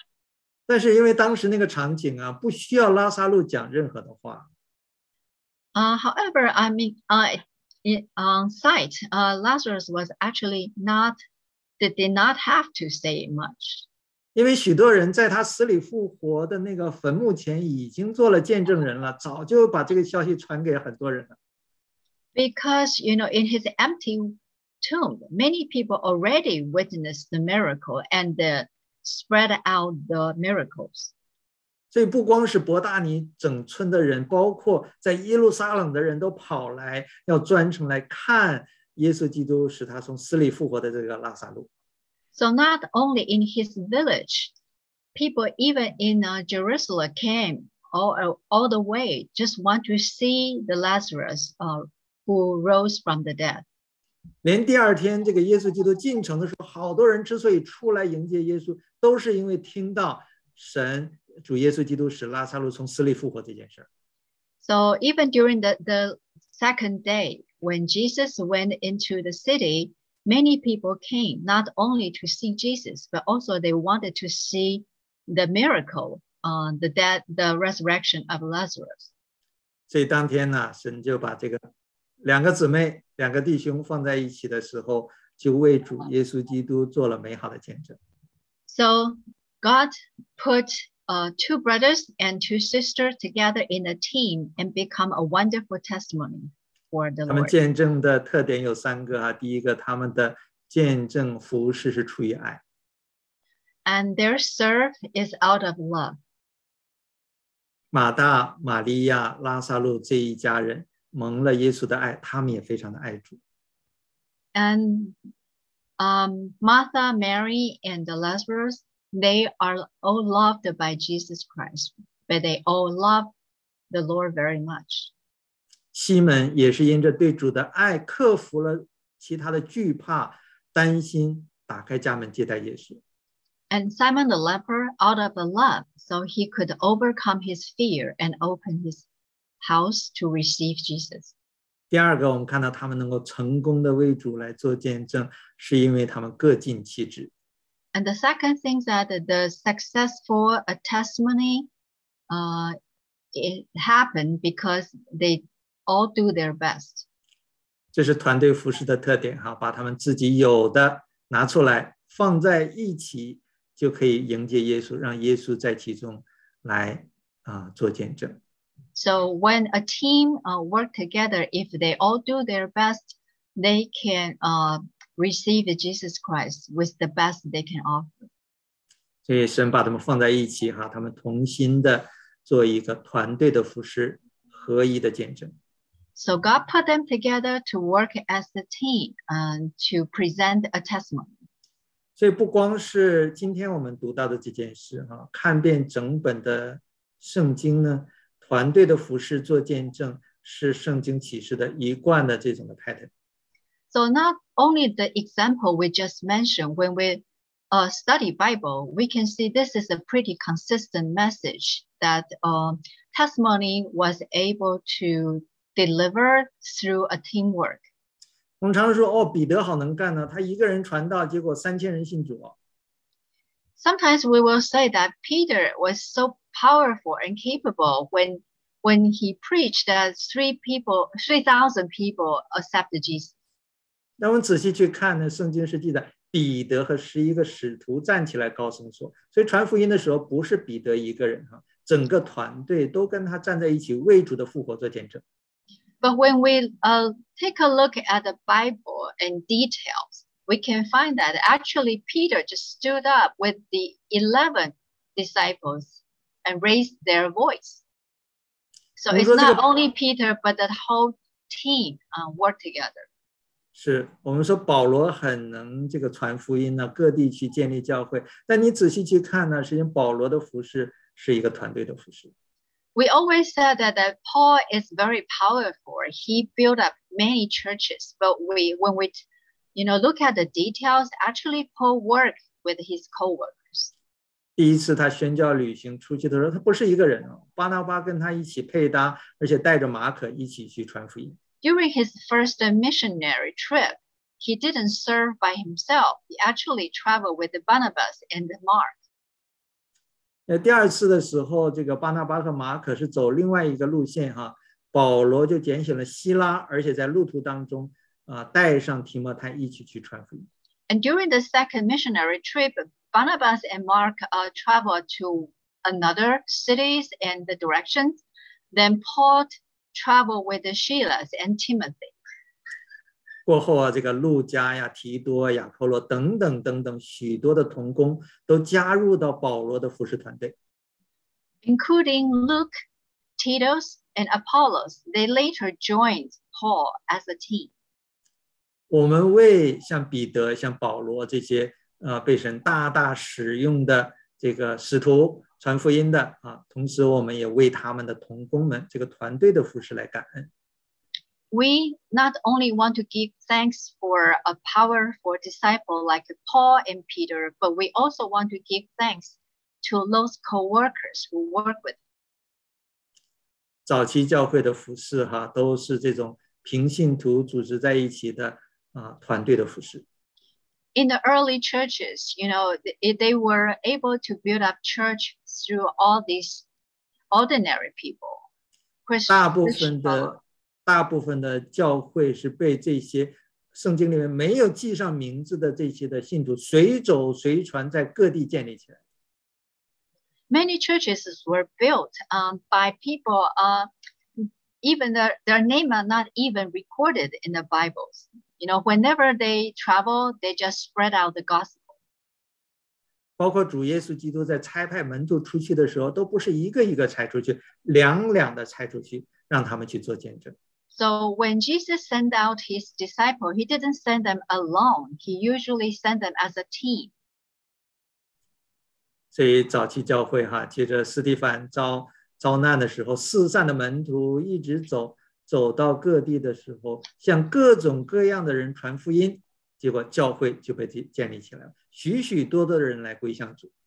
Speaker 1: 但是因为当时那个场景啊，不需要拉撒路讲任何的话。
Speaker 2: Uh, however, I mean, uh, in, on site, uh, Lazarus was actually not, they did not have to say much.
Speaker 1: 因为许多人在他死里复活的那个坟墓前已经做了见证人了，早就把这个消息传给很多人了。
Speaker 2: Because, you know, in his empty tomb, many people already witnessed the miracle and uh, spread out the miracles.
Speaker 1: 所以不光是伯大尼整村的人，包括在耶路撒冷的人都跑来，要专程来看耶稣基督使他从死里复活的这个拉撒路。
Speaker 2: So not only in his village, people even in uh, Jerusalem came all, all the way, just want to see the Lazarus uh, who rose from the dead.
Speaker 1: 连第二天这个耶稣基督进城的时候，好多人之所以出来迎接耶稣，都是因为听到神主耶稣基督使拉撒路从死里复活这件事。
Speaker 2: So even during the, the second day, when Jesus went into the city, many people came not only to see Jesus, but also they wanted to see the miracle, uh, the death, the resurrection of Lazarus.
Speaker 1: 所以当天呢，神就把这个两个姊妹、两个弟兄放在一起的时候，就为主耶稣基督做了美好的见证。
Speaker 2: So God put uh, two brothers and two sisters together in a team and become a wonderful testimony for the
Speaker 1: 他们
Speaker 2: Lord.
Speaker 1: 见证的特点有三个啊，第一个，他们的见证服事是出于爱。
Speaker 2: And their serve is out of love.
Speaker 1: 马大、玛利亚、拉撒路这一家人蒙了耶稣的爱，他们也非常的爱主。
Speaker 2: And um, Martha, Mary, and Lazarus, they are all loved by Jesus Christ, but they all love the Lord very much.
Speaker 1: 西门也是因着对主的爱，克服了其他的惧怕、担心，打开家门接待耶稣。
Speaker 2: And Simon the leper, out of the love, so he could overcome his fear and open his house to receive Jesus.
Speaker 1: 第二个，我们看到他们能够成功的为主来做见证，是因为他们各尽其职。
Speaker 2: And the second thing is that the successful uh, testimony, uh, it happened because they all do their best.
Speaker 1: 这是团队服事的特点哈，把他们自己有的拿出来放在一起，就可以迎接耶稣，让耶稣在其中来啊、呃、做见证。
Speaker 2: So when a team uh, work together, if they all do their best, they can uh, receive Jesus Christ with the best they can offer.
Speaker 1: 所以神把他们放在一起哈，他们同心的做一个团队的服事，合一的见证。
Speaker 2: So God put them together to work as a team and to present a testimony.
Speaker 1: 所以不光是今天我们读到的这件事哈，看遍整本的圣经呢，团队的服事做见证是圣经启示的一贯的这种的 pattern。
Speaker 2: So not only the example we just mentioned, when we uh, study Bible, we can see this is a pretty consistent message that uh, testimony was able to deliver through a teamwork.
Speaker 1: 我们常说哦，彼得好能干呢，他一个人传道，结果三千人信主。
Speaker 2: Sometimes we will say that Peter was so powerful and capable when when he preached that three people, three thousand people accepted Jesus.
Speaker 1: 那我们仔细去看呢，圣经是记载彼得和十一个使徒站起来高声说，所以传福音的时候不是彼得一个人哈，整个团队都跟他站在一起，为主的复活做见证。
Speaker 2: But when we uh, take a look at the Bible in details, we can find that actually Peter just stood up with the eleven disciples and raised their voice. So it's not only Peter, but the whole team uh, worked together.
Speaker 1: 是我们说保罗很能这个传福音呢，各地去建立教会。但你仔细去看呢，实际上保罗的服事是一个团队的服事。
Speaker 2: We always said that, that Paul is very powerful. He built up many churches, but we, when we, you know, look at the details, actually Paul worked with his co-workers.
Speaker 1: 第一次他宣教旅行出去的时候，他不是一个人哦，巴拿巴跟他一起配搭，而且带着马可一起去传福音。
Speaker 2: During his first missionary trip, he didn't serve by himself. He actually traveled with Barnabas and Mark.
Speaker 1: 那第二次的时候，这个巴拿巴和马可是走另外一个路线哈， 保罗就拣选了希拉，而且在路途当中啊，带上提摩太一起去传福音。
Speaker 2: And during the second missionary trip, Barnabas and Mark uh, traveled to another cities and the directions. Then Paul traveled with the Silas and Timothy.
Speaker 1: 过后啊，这个路加呀、提多、亚波罗等等等等许多的同工都加入到保罗的服侍团队。
Speaker 2: Including Luke, Titus, and Apollos, they later joined Paul as a team.
Speaker 1: 我们为像彼得、像保罗这些呃被神大大使用的这个使徒传福音的啊，同时我们也为他们的同工们这个团队的服侍来感恩。
Speaker 2: We not only want to give thanks for a powerful disciple like Paul and Peter, but we also want to give thanks to those co-workers who work with.
Speaker 1: 早期教会的服侍哈，都是这种平信徒组织在一起的啊团队的服侍。
Speaker 2: In the early churches, you know, they, they were able to build up church through all these ordinary people.
Speaker 1: 大部分的大部分的教会是被这些圣经里面没有记上名字的这些的信徒随走随传在各地建立起来。
Speaker 2: Many churches were built um, by people, uh, even their, their name are not even recorded in the Bibles. You know, whenever they travel, they just spread out the gospel.
Speaker 1: 包括主耶稣基督在差派门徒出去的时候，都不是一个一个差出去，两两的差出去，让他们去做见证。
Speaker 2: So when Jesus sent out his disciple, he didn't send them alone. He usually sent them as a team.
Speaker 1: 所以早期教会哈，接着司提反遭遭难的时候，四散的门徒一直走，走到各地的时候，向各种各样的人传福音，结果教会就被建立起来了，许许多多的人来归向主。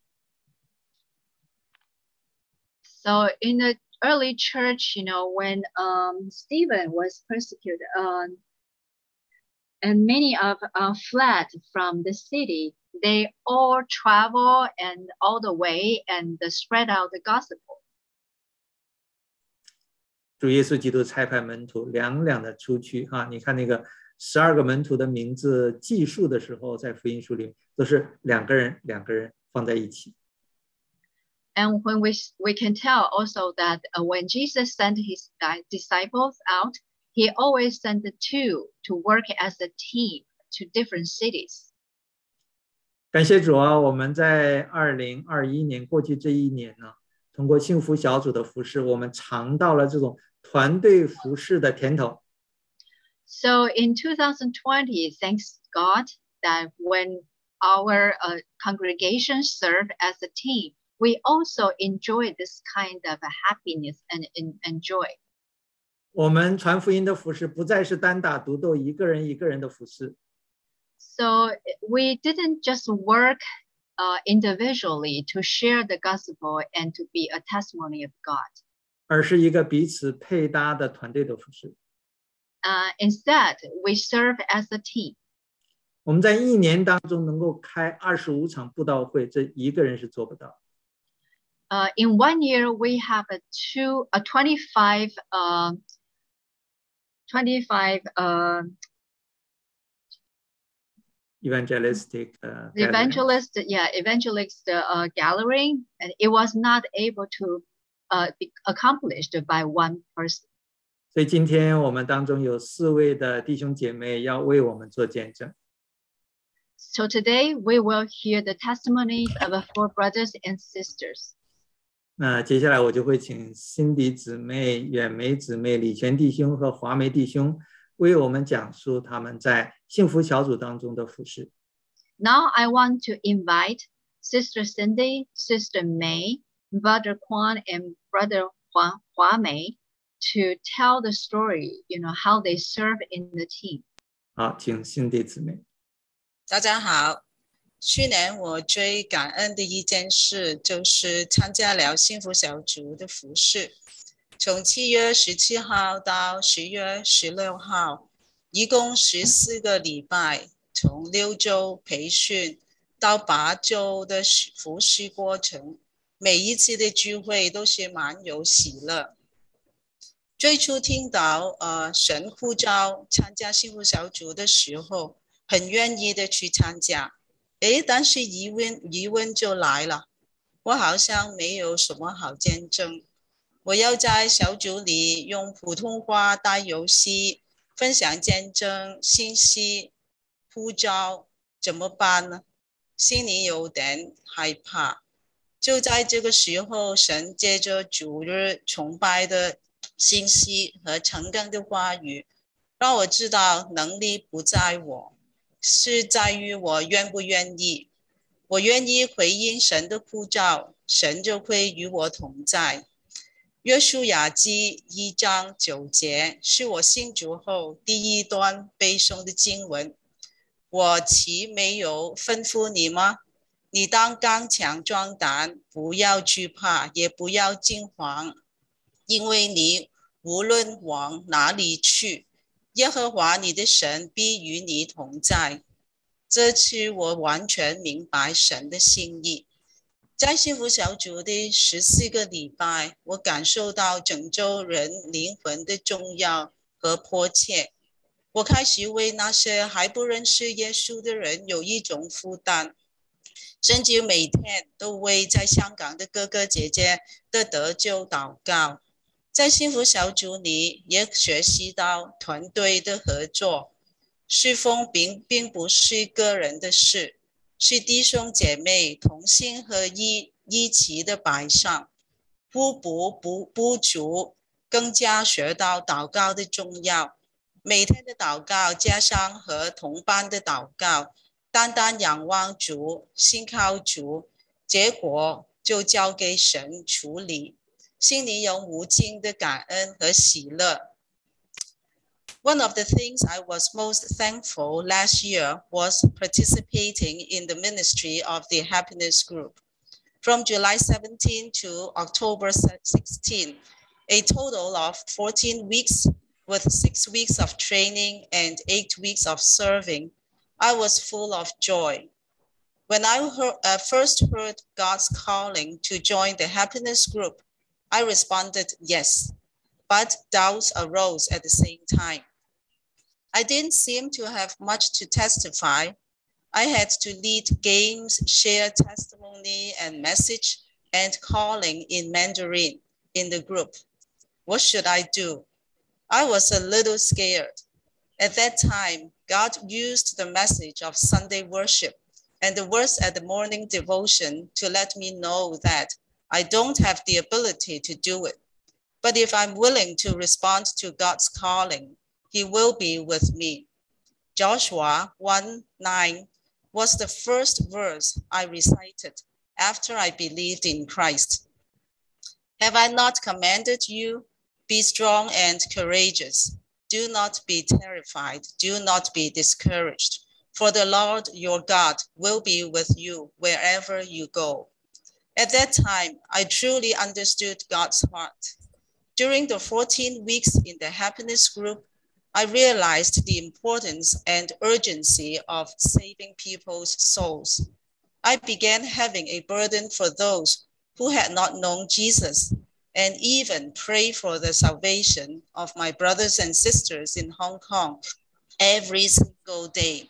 Speaker 2: So in the early church, you know, when um, Stephen was persecuted, um, and many of uh, fled from the city, they all travel and all the way and spread out the gospel.
Speaker 1: 主耶稣基督差派门徒两两的出去啊！你看那个十二个门徒的名字记述的时候，在福音书里都是两个人两个人放在一起。
Speaker 2: And when we we can tell also that uh, when Jesus sent his disciples out, he always sent the two to work as a team to different cities.
Speaker 1: 感谢主啊！我们在二零二一年过去这一年呢，通过幸福小组的服侍，我们尝到了这种团队服侍的甜头。
Speaker 2: So in two thousand twenty, thanks God that when our uh, congregation served as a team, we also enjoy this kind of happiness and, and, and joy.
Speaker 1: 我们传福音的服侍不再是单打独斗，一个人一个人的服侍。
Speaker 2: So we didn't just work uh, individually to share the gospel and to be a testimony of God.
Speaker 1: 而是一个彼此配搭的团队的服侍。
Speaker 2: Uh, instead, we serve as a team.
Speaker 1: 我们在一年当中能够开二十五场布道会，这一个人是做不到。
Speaker 2: Uh, in one year, we have a two, a twenty-five, uh, twenty-five, uh,
Speaker 1: evangelistic uh,
Speaker 2: evangelist, yeah, evangelist uh, gathering, and it was not able to uh, be accomplished by one person.
Speaker 1: 所以今天我们当中有四位的弟兄姐妹要为我们做见证。
Speaker 2: So today we will hear the testimonies of our four brothers and sisters.
Speaker 1: 那接下来我就会请辛迪姊妹、远梅姊妹、李全弟兄和华梅弟兄为我们讲述他们在幸福小组当中的服事。
Speaker 2: Now I want to invite Sister Cindy, Sister May, Brother Quan, and Brother Hua, Hua Mei to tell the story, you know, how they serve in the team.
Speaker 1: 好，请辛迪姊妹。
Speaker 3: 大家好，去年我最感恩的一件事就是参加了幸福小组的服事，从七月十七号到十月十六号，一共十四个礼拜，从六周培训到八周的服事过程，每一次的聚会都是蛮有喜乐。 最初听到呃神呼召参加幸福小组的时候，很愿意的去参加。诶，但是疑问疑问就来了，我好像没有什么好见证。我要在小组里用普通话带游戏，分享见证信息，呼召怎么办呢？心里有点害怕。就在这个时候，神借着主日崇拜的信息和成功的话语，让我知道能力不在我，是在于我愿不愿意。我愿意回应神的呼召，神就会与我同在。约书亚记一章九节是我信主后第一段背诵的经文。我岂没有吩咐你吗？你当刚强壮胆，不要惧怕，也不要惊慌，因为你无论往哪里去，耶和华你的神必与你同在。这次我完全明白神的心意。在幸福小组的十四个礼拜，我感受到拯救人灵魂的重要和迫切。我开始为那些还不认识耶稣的人有一种负担，甚至每天都为在香港的哥哥姐姐的得救祷告。在幸福小组里也学习到团队的合作，侍奉并并不是个人的事，是弟兄姐妹同心合一一起的摆上，互补不不足，更加学到祷告的重要。每天的祷告加上和同伴的祷告，单单仰望主，信靠主，结果就交给神处理，心里有无尽的感恩和喜乐。One of the things I was most thankful last year was participating in the ministry of the Happiness Group. From July seventeenth to October sixteenth, a total of fourteen weeks with six weeks of training and eight weeks of serving, I was full of joy. When I heard, uh, first heard God's calling to join the Happiness Group, I responded yes, but doubts arose at the same time. I didn't seem to have much to testify. I had to lead games, share testimony and message, and calling in Mandarin in the group. What should I do? I was a little scared. At that time, God used the message of Sunday worship and the words at the morning devotion to let me know that I don't have the ability to do it. But if I'm willing to respond to God's calling, He will be with me. Joshua one nine was the first verse I recited after I believed in Christ. Have I not commanded you? Be strong and courageous. Do not be terrified. Do not be discouraged. For the Lord your God will be with you wherever you go. At that time, I truly understood God's heart. During the fourteen weeks in the Happiness Group, I realized the importance and urgency of saving people's souls. I began having a burden for those who had not known Jesus, and even pray for the salvation of my brothers and sisters in Hong Kong every single day.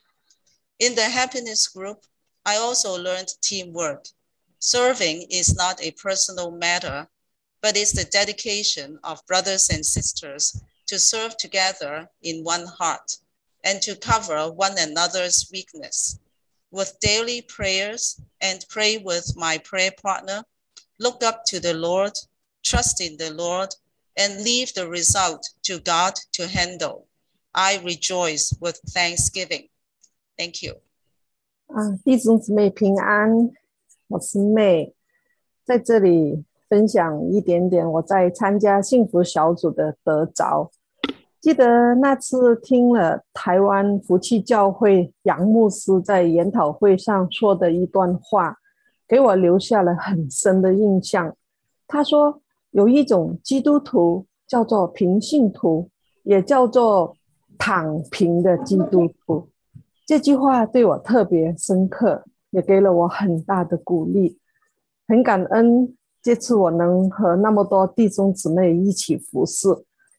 Speaker 3: In the Happiness Group, I also learned teamwork. Serving is not a personal matter, but it's the dedication of brothers and sisters to serve together in one heart and to cover one another's weakness. With daily prayers and pray with my prayer partner, look up to the Lord, trust in the Lord, and leave the result to God to handle. I rejoice with thanksgiving. Thank you.
Speaker 4: 啊，弟兄姊妹平安，我是妹，在这里分享一点点我在参加幸福小组的得着。记得那次听了台湾福气教会杨牧师在研讨会上说的一段话，给我留下了很深的印象。他说有一种基督徒叫做平信徒，也叫做躺平的基督徒。这句话对我特别深刻，也给了我很大的鼓励。很感恩这次我能和那么多弟兄姊妹一起服侍，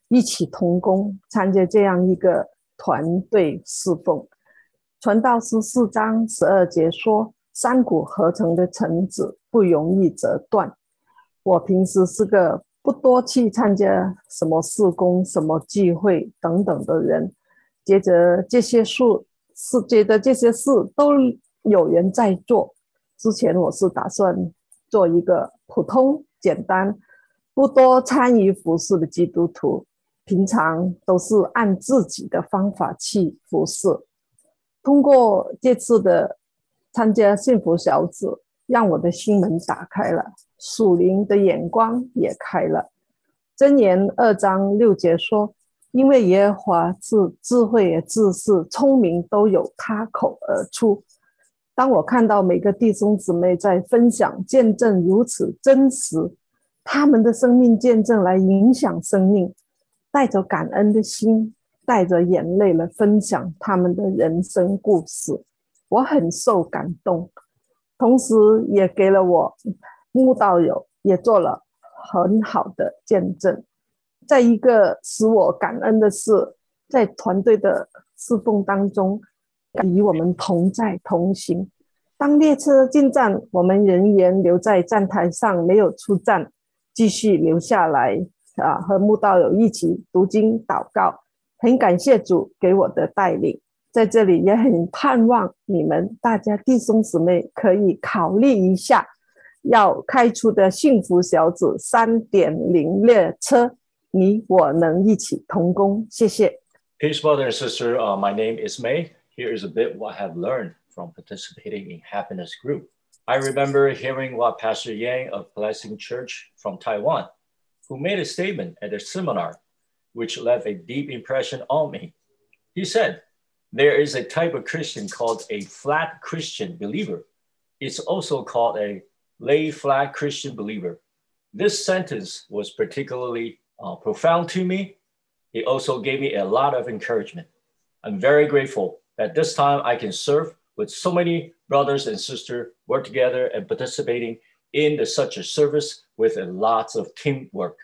Speaker 4: 一起同工，参加这样一个团队侍奉。传道书四章十二节说，三股合成的绳子不容易折断。我平时是个不多去参加什么事工、什么聚会等等的人，觉得这些事是觉得这些事都有人在做。之前我是打算做一个普通、简单、不多参与服事的基督徒，平常都是按自己的方法去服事。通过这次的参加幸福小组，让我的心门打开了，属灵的眼光也开了。箴言二章六节说，因为耶和华是智慧、知识、聪明都有他口而出。当我看到每个弟兄姊妹在分享见证如此真实，他们的生命见证来影响生命，带着感恩的心，带着眼泪来分享他们的人生故事，我很受感动，同时也给了我慕道友也做了很好的见证。在一个使我感恩的是，在团队的侍奉当中，与我们同在同行。当列车进站，我们人员留在站台上没有出站，继续留下来啊，和慕道友一起读经祷告。很感谢主给我的带领，在这里也很盼望你们大家弟兄姊妹可以考虑一下要开出的幸福小组 三点零 列车，你我能一起同工。谢谢。
Speaker 5: Peace, brother and sister. Uh, my name is May. Here is a bit what I have learned from participating in Happiness Group. I remember hearing what Pastor Yang of Blessing Church from Taiwan, who made a statement at a seminar, which left a deep impression on me. He said, there is a type of Christian called a flat Christian believer. It's also called a lay flat Christian believer. This sentence was particularly uh, profound to me. It also gave me a lot of encouragement. I'm very grateful that this time I can serve with so many brothers and sisters, work together and participating in the, such a service with a lots of teamwork.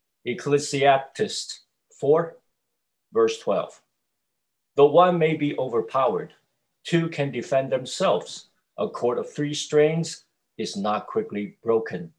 Speaker 5: Ecclesiastes four, verse twelve. Though one may be overpowered, two can defend themselves. A cord of three strands is not quickly broken.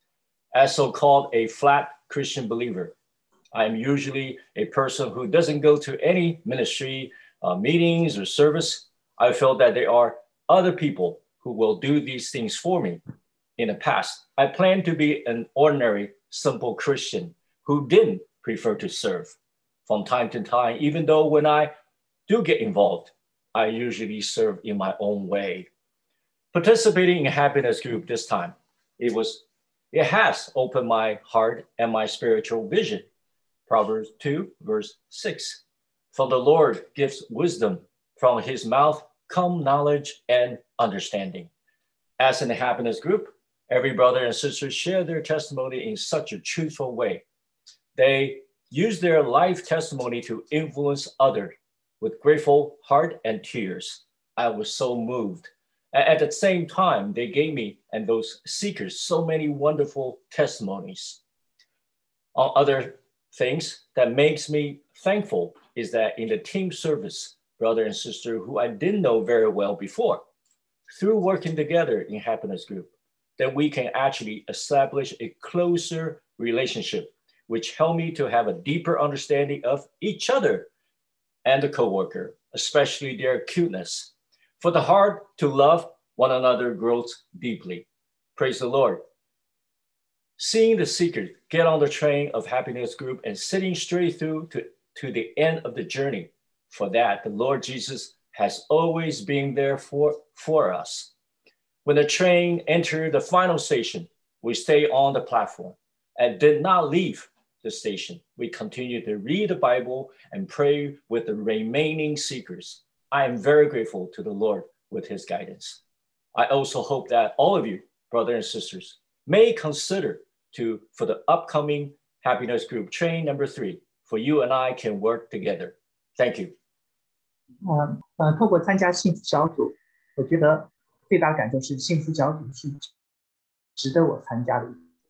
Speaker 5: As so-called a flat Christian believer, I am usually a person who doesn't go to any ministry uh, meetings or service. I feel that there are other people who will do these things for me. In the past, I planned to be an ordinary, simple Christian who didn't prefer to serve. From time to time, even though when I do get involved, I usually serve in my own way. Participating in Happiness Group this time, it was, it has opened my heart and my spiritual vision. Proverbs two, verse six. For the Lord gives wisdom, from his mouth come knowledge and understanding. As in the Happiness Group, every brother and sister share their testimony in such a truthful way. They use their life testimony to influence others with grateful heart and tears. I was so moved. At the same time, they gave me and those seekers so many wonderful testimonies. On other things that makes me thankful is that in the team service, brother and sister who I didn't know very well before, through working together in Happiness Group, that we can actually establish a closer relationship, which helped me to have a deeper understanding of each other and the coworker, especially their cuteness. For the heart to love one another grows deeply. Praise the Lord. Seeing the seekers get on the train of Happiness Group and sitting straight through to, to the end of the journey, for that, the Lord Jesus has always been there for, for us. When the train entered the final station, we stayed on the platform and did not leave the station. We continued to read the Bible and pray with the remaining seekers. I am very grateful to the Lord with his guidance. I also hope that all of you, brothers and sisters, may consider to, for the upcoming Happiness Group train number three, for you and I can work together. Thank you.
Speaker 6: 呃呃，透过参加幸福小组，我觉得最大的感受是幸福小组是值得我参加的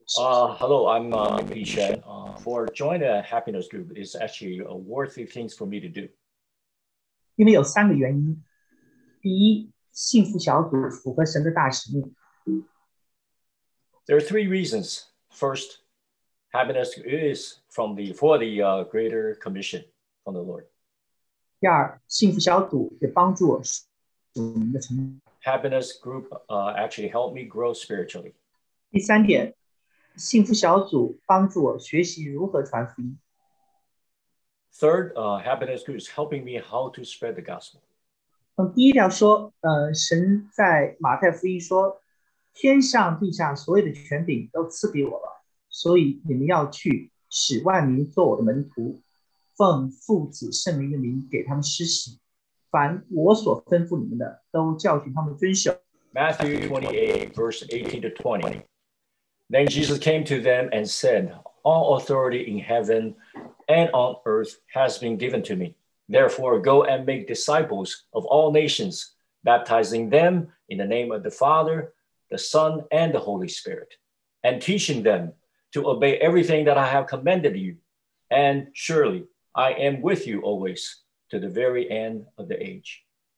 Speaker 5: Uh, hello, I'm uh, Li Shen. Uh, for joining a happiness group is actually a worthy things for me to do.
Speaker 6: 因为有三个原因：第一，幸福小组符合神的大使命；
Speaker 5: There are three reasons. First, happiness is from the for the uh, greater commission from the Lord.
Speaker 6: 第二，幸福小组也帮助我属灵的成长；
Speaker 5: Happiness group uh, actually helped me grow spiritually.
Speaker 6: 第三点，幸福小组帮助我学习如何传福音。
Speaker 5: Third, uh, happiness group is helping me how to spread the gospel.
Speaker 6: 从第一条说，呃，神在马太福音说，天上地下所有的权柄都赐给我了，所以你们要去，使万民做我的门徒，奉父子圣灵的名给他们施洗，凡我所吩咐你们的，都教训他们遵守。
Speaker 5: Matthew twenty-eight, verse eighteen to twenty. Then Jesus came to them and said, all authority in heaven and on earth has been given to me. Therefore, go and make disciples of all nations, baptizing them in the name of the Father, the Son, and the Holy Spirit, and teaching them to obey everything that I have commanded you. And surely I am with you always to the very end of the age.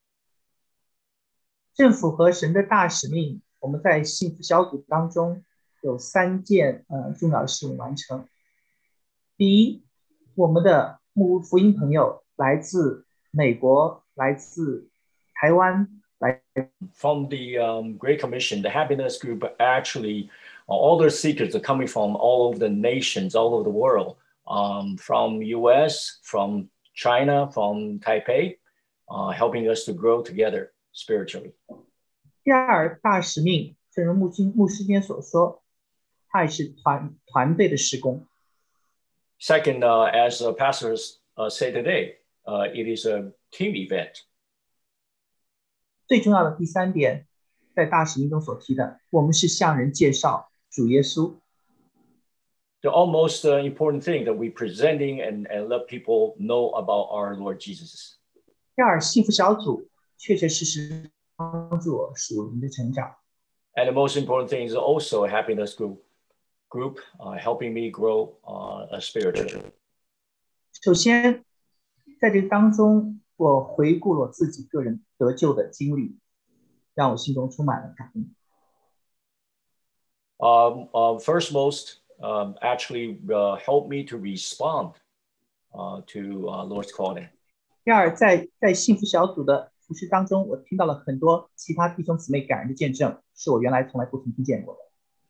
Speaker 6: 政府和神的大使命，我们在幸福小组当中有三件呃重要的事务完成。第一，我们的牧福音朋友来自美国，来自台湾，来
Speaker 5: From the um, Great Commission, the happiness group actually, uh, all the seekers are coming from all over the nations, all over the world, um, from U S, from China, from Taipei, uh, helping us to grow together spiritually.
Speaker 6: 第二大使命，正如牧师牧师间所说，它也是团团队的施工。
Speaker 5: Second, uh, as uh, pastors uh, say today, uh, it is a team event.
Speaker 6: 最重要的第三点，在大使命中所提的，我们是向人介绍主耶稣。
Speaker 5: The almost uh, important thing that we're presenting and, and let people know about our Lord Jesus.
Speaker 6: 第二，幸福小组确确实实帮助我属灵的成长。
Speaker 5: And the most important thing is also a happiness group, group uh, helping me grow uh, spiritually.
Speaker 6: 首先，在这当中，我回顾了我自己个人得救的经历，让我心中充满了感恩。
Speaker 5: Um, uh, first, most um, actually uh, helped me to respond uh, to uh, Lord's calling.
Speaker 6: 第二，在在幸福小组的服事当中，我听到了很多其他弟兄姊妹感人的见证，是我原来从来不曾听见过的。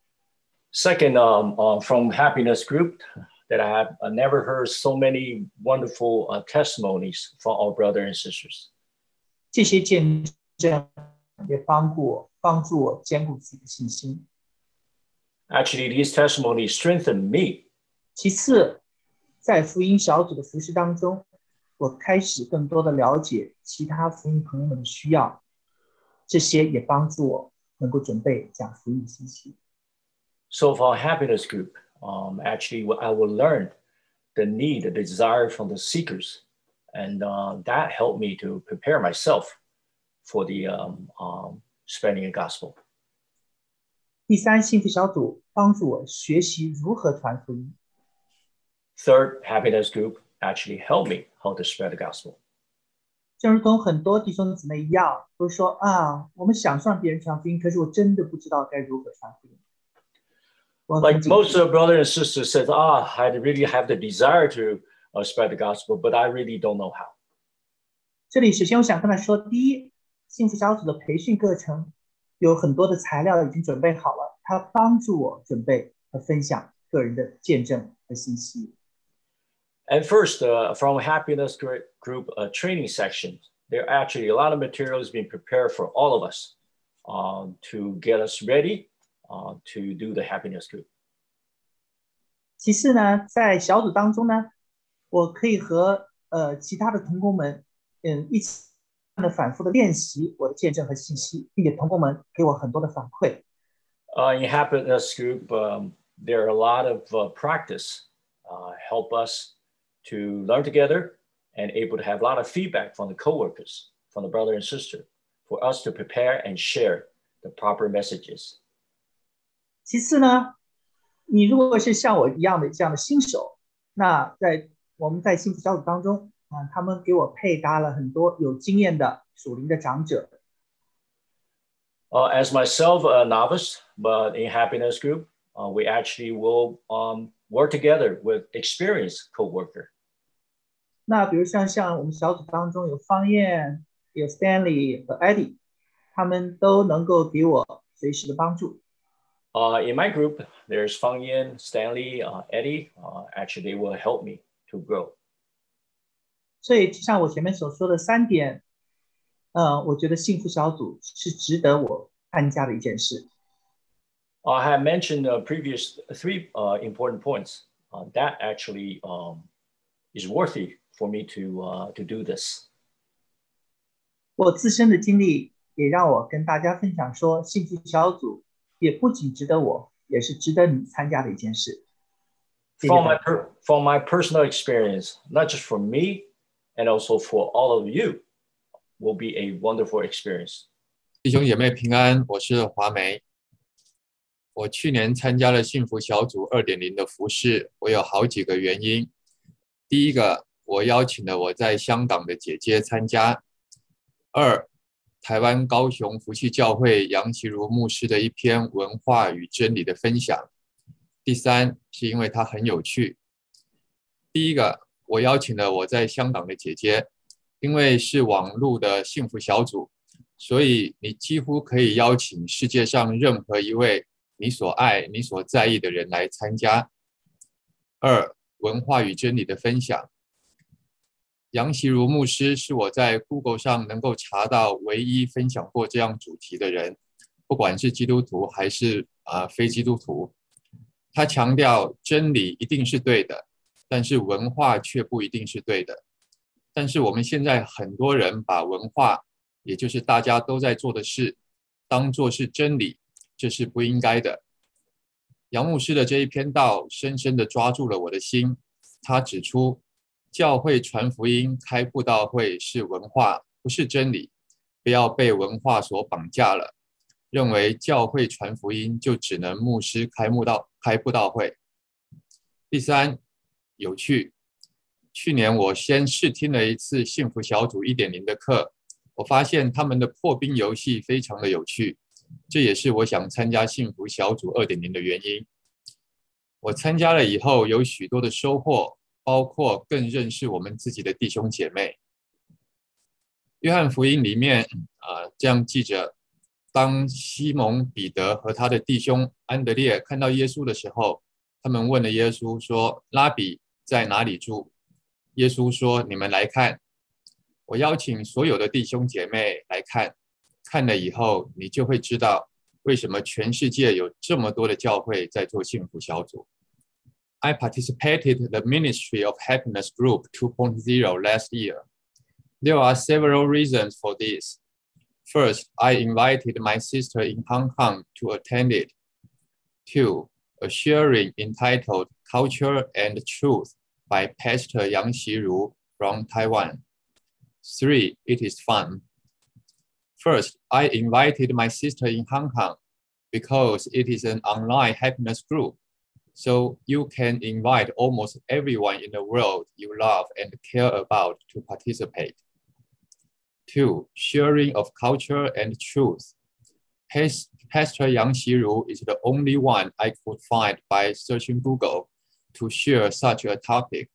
Speaker 5: Second, um, uh, from happiness group, that I have uh, never heard so many wonderful uh, testimonies from our brothers and sisters.
Speaker 6: 这些见证也帮助我，帮助我坚固自己的信心。
Speaker 5: Actually, these testimonies strengthened me.
Speaker 6: 其次，在福音小组的服事当中，我开始更多的了解其他福音朋友们的需要，这些也帮助我能够准备讲福音信息。
Speaker 5: So for our happiness group, um, actually, I will learn the need, the desire from the seekers, and uh, that helped me to prepare myself for the um, um, spreading the gospel.
Speaker 6: 第三，幸福小组帮助我学习如何传福音。
Speaker 5: Third, happiness group actually helped me how to spread the gospel.
Speaker 6: 正如同很多弟兄姊妹一样，都说啊，我们想让别人传福音，可是我真的不知道该如何传福音。
Speaker 5: Like most of the brothers and sisters said, ah, I really have the desire to uh, spread the gospel, but I really don't know how.
Speaker 6: 这里首先我想跟他说，第一，幸福小组的培训课程有很多的材料已经准备好了，它帮助我准备和分享个人的见证和信息。
Speaker 5: And first, uh, from happiness group uh, training section, there are actually a lot of materials being prepared for all of us um, to get us ready uh, to do the happiness group.
Speaker 6: 其次呢，在小组当中呢，我可以和呃其他的同工们，嗯，一起的反复的练习我的见证和信息，并且同工们给我很多的反馈。
Speaker 5: Uh, in happiness group, um, there are a lot of uh, practice uh, help us to learn together and able to have a lot of feedback from the coworkers, from the brother and sister, for us to prepare and share the proper messages.
Speaker 6: 其次呢， 你如果是像我一样的这样的新手，那在我们在幸福小组当中啊，他们给我配搭了很多有经验的属灵的长者。
Speaker 5: Uh, as myself, a novice, but in happiness group, uh, we actually will um, work together with experienced co-worker.
Speaker 6: 那比如像像我们小组当中有方燕、有 Stanley 和 Eddie， 他们都能够给我随时的帮助。
Speaker 5: Uh, in my group, there's Fang Yin, Stanley, uh, Eddie. Uh, actually, they will help me to grow.
Speaker 6: 所以像我前面所说的三点，呃，我觉得幸福小组是值得我参加的一件事。
Speaker 5: I have mentioned the previous three uh, important points uh, that actually um, is worthy for me to uh, to do this.
Speaker 6: 我自身的经历也让我跟大家分享说，幸福小组也不仅值得我，也是值得你参加的一件事。
Speaker 5: From my per, from my personal experience, not just for me, and also for all of you, will be a wonderful experience.
Speaker 7: 弟兄姐妹平安，我是华梅。我去年参加了幸福小组 二点零 的服事，我有好几个原因。第一个，我邀请了我在香港的姐姐参加。二，台湾高雄福气教会杨其如牧师的一篇文化与真理的分享。第三，是因为它很有趣。第一个，我邀请了我在香港的姐姐，因为是网络的幸福小组，所以你几乎可以邀请世界上任何一位你所爱、你所在意的人来参加。二，文化与真理的分享。杨其如牧师是我在 Google 上能够查到唯一分享过这样主题的人，不管是基督徒还是、呃、非基督徒。他强调真理一定是对的，但是文化却不一定是对的。但是我们现在很多人把文化，也就是大家都在做的事，当作是真理，这是不应该的。杨牧师的这一篇道深深地抓住了我的心。他指出，教会传福音、开布道会是文化，不是真理，不要被文化所绑架了，认为教会传福音就只能牧师开布道开布道会。第三，有趣。去年我先试听了一次幸福小组 一点零 的课，我发现他们的破冰游戏非常的有趣，这也是我想参加幸福小组 二点零 的原因。我参加了以后有许多的收获，包括更认识我们自己的弟兄姐妹。约翰福音里面、呃、这样记着，当西蒙彼得和他的弟兄安德烈看到耶稣的时候，他们问了耶稣说，拉比在哪里住？耶稣说，你们来看。我邀请所有的弟兄姐妹来看，看了以后你就会知道为什么全世界有这么多的教会在做幸福小组。I participated in the Ministry of Happiness Group two point oh last year. There are several reasons for this. First, I invited my sister in Hong Kong to attend it. Two, a sharing entitled Culture and Truth by Pastor Yang Xiru from Taiwan. Three, it is fun. First, I invited my sister in Hong Kong because it is an online happiness group. So you can invite almost everyone in the world you love and care about to participate. Two, sharing of culture and truth. Pastor Yang Xiru is the only one I could find by searching Google to share such a topic,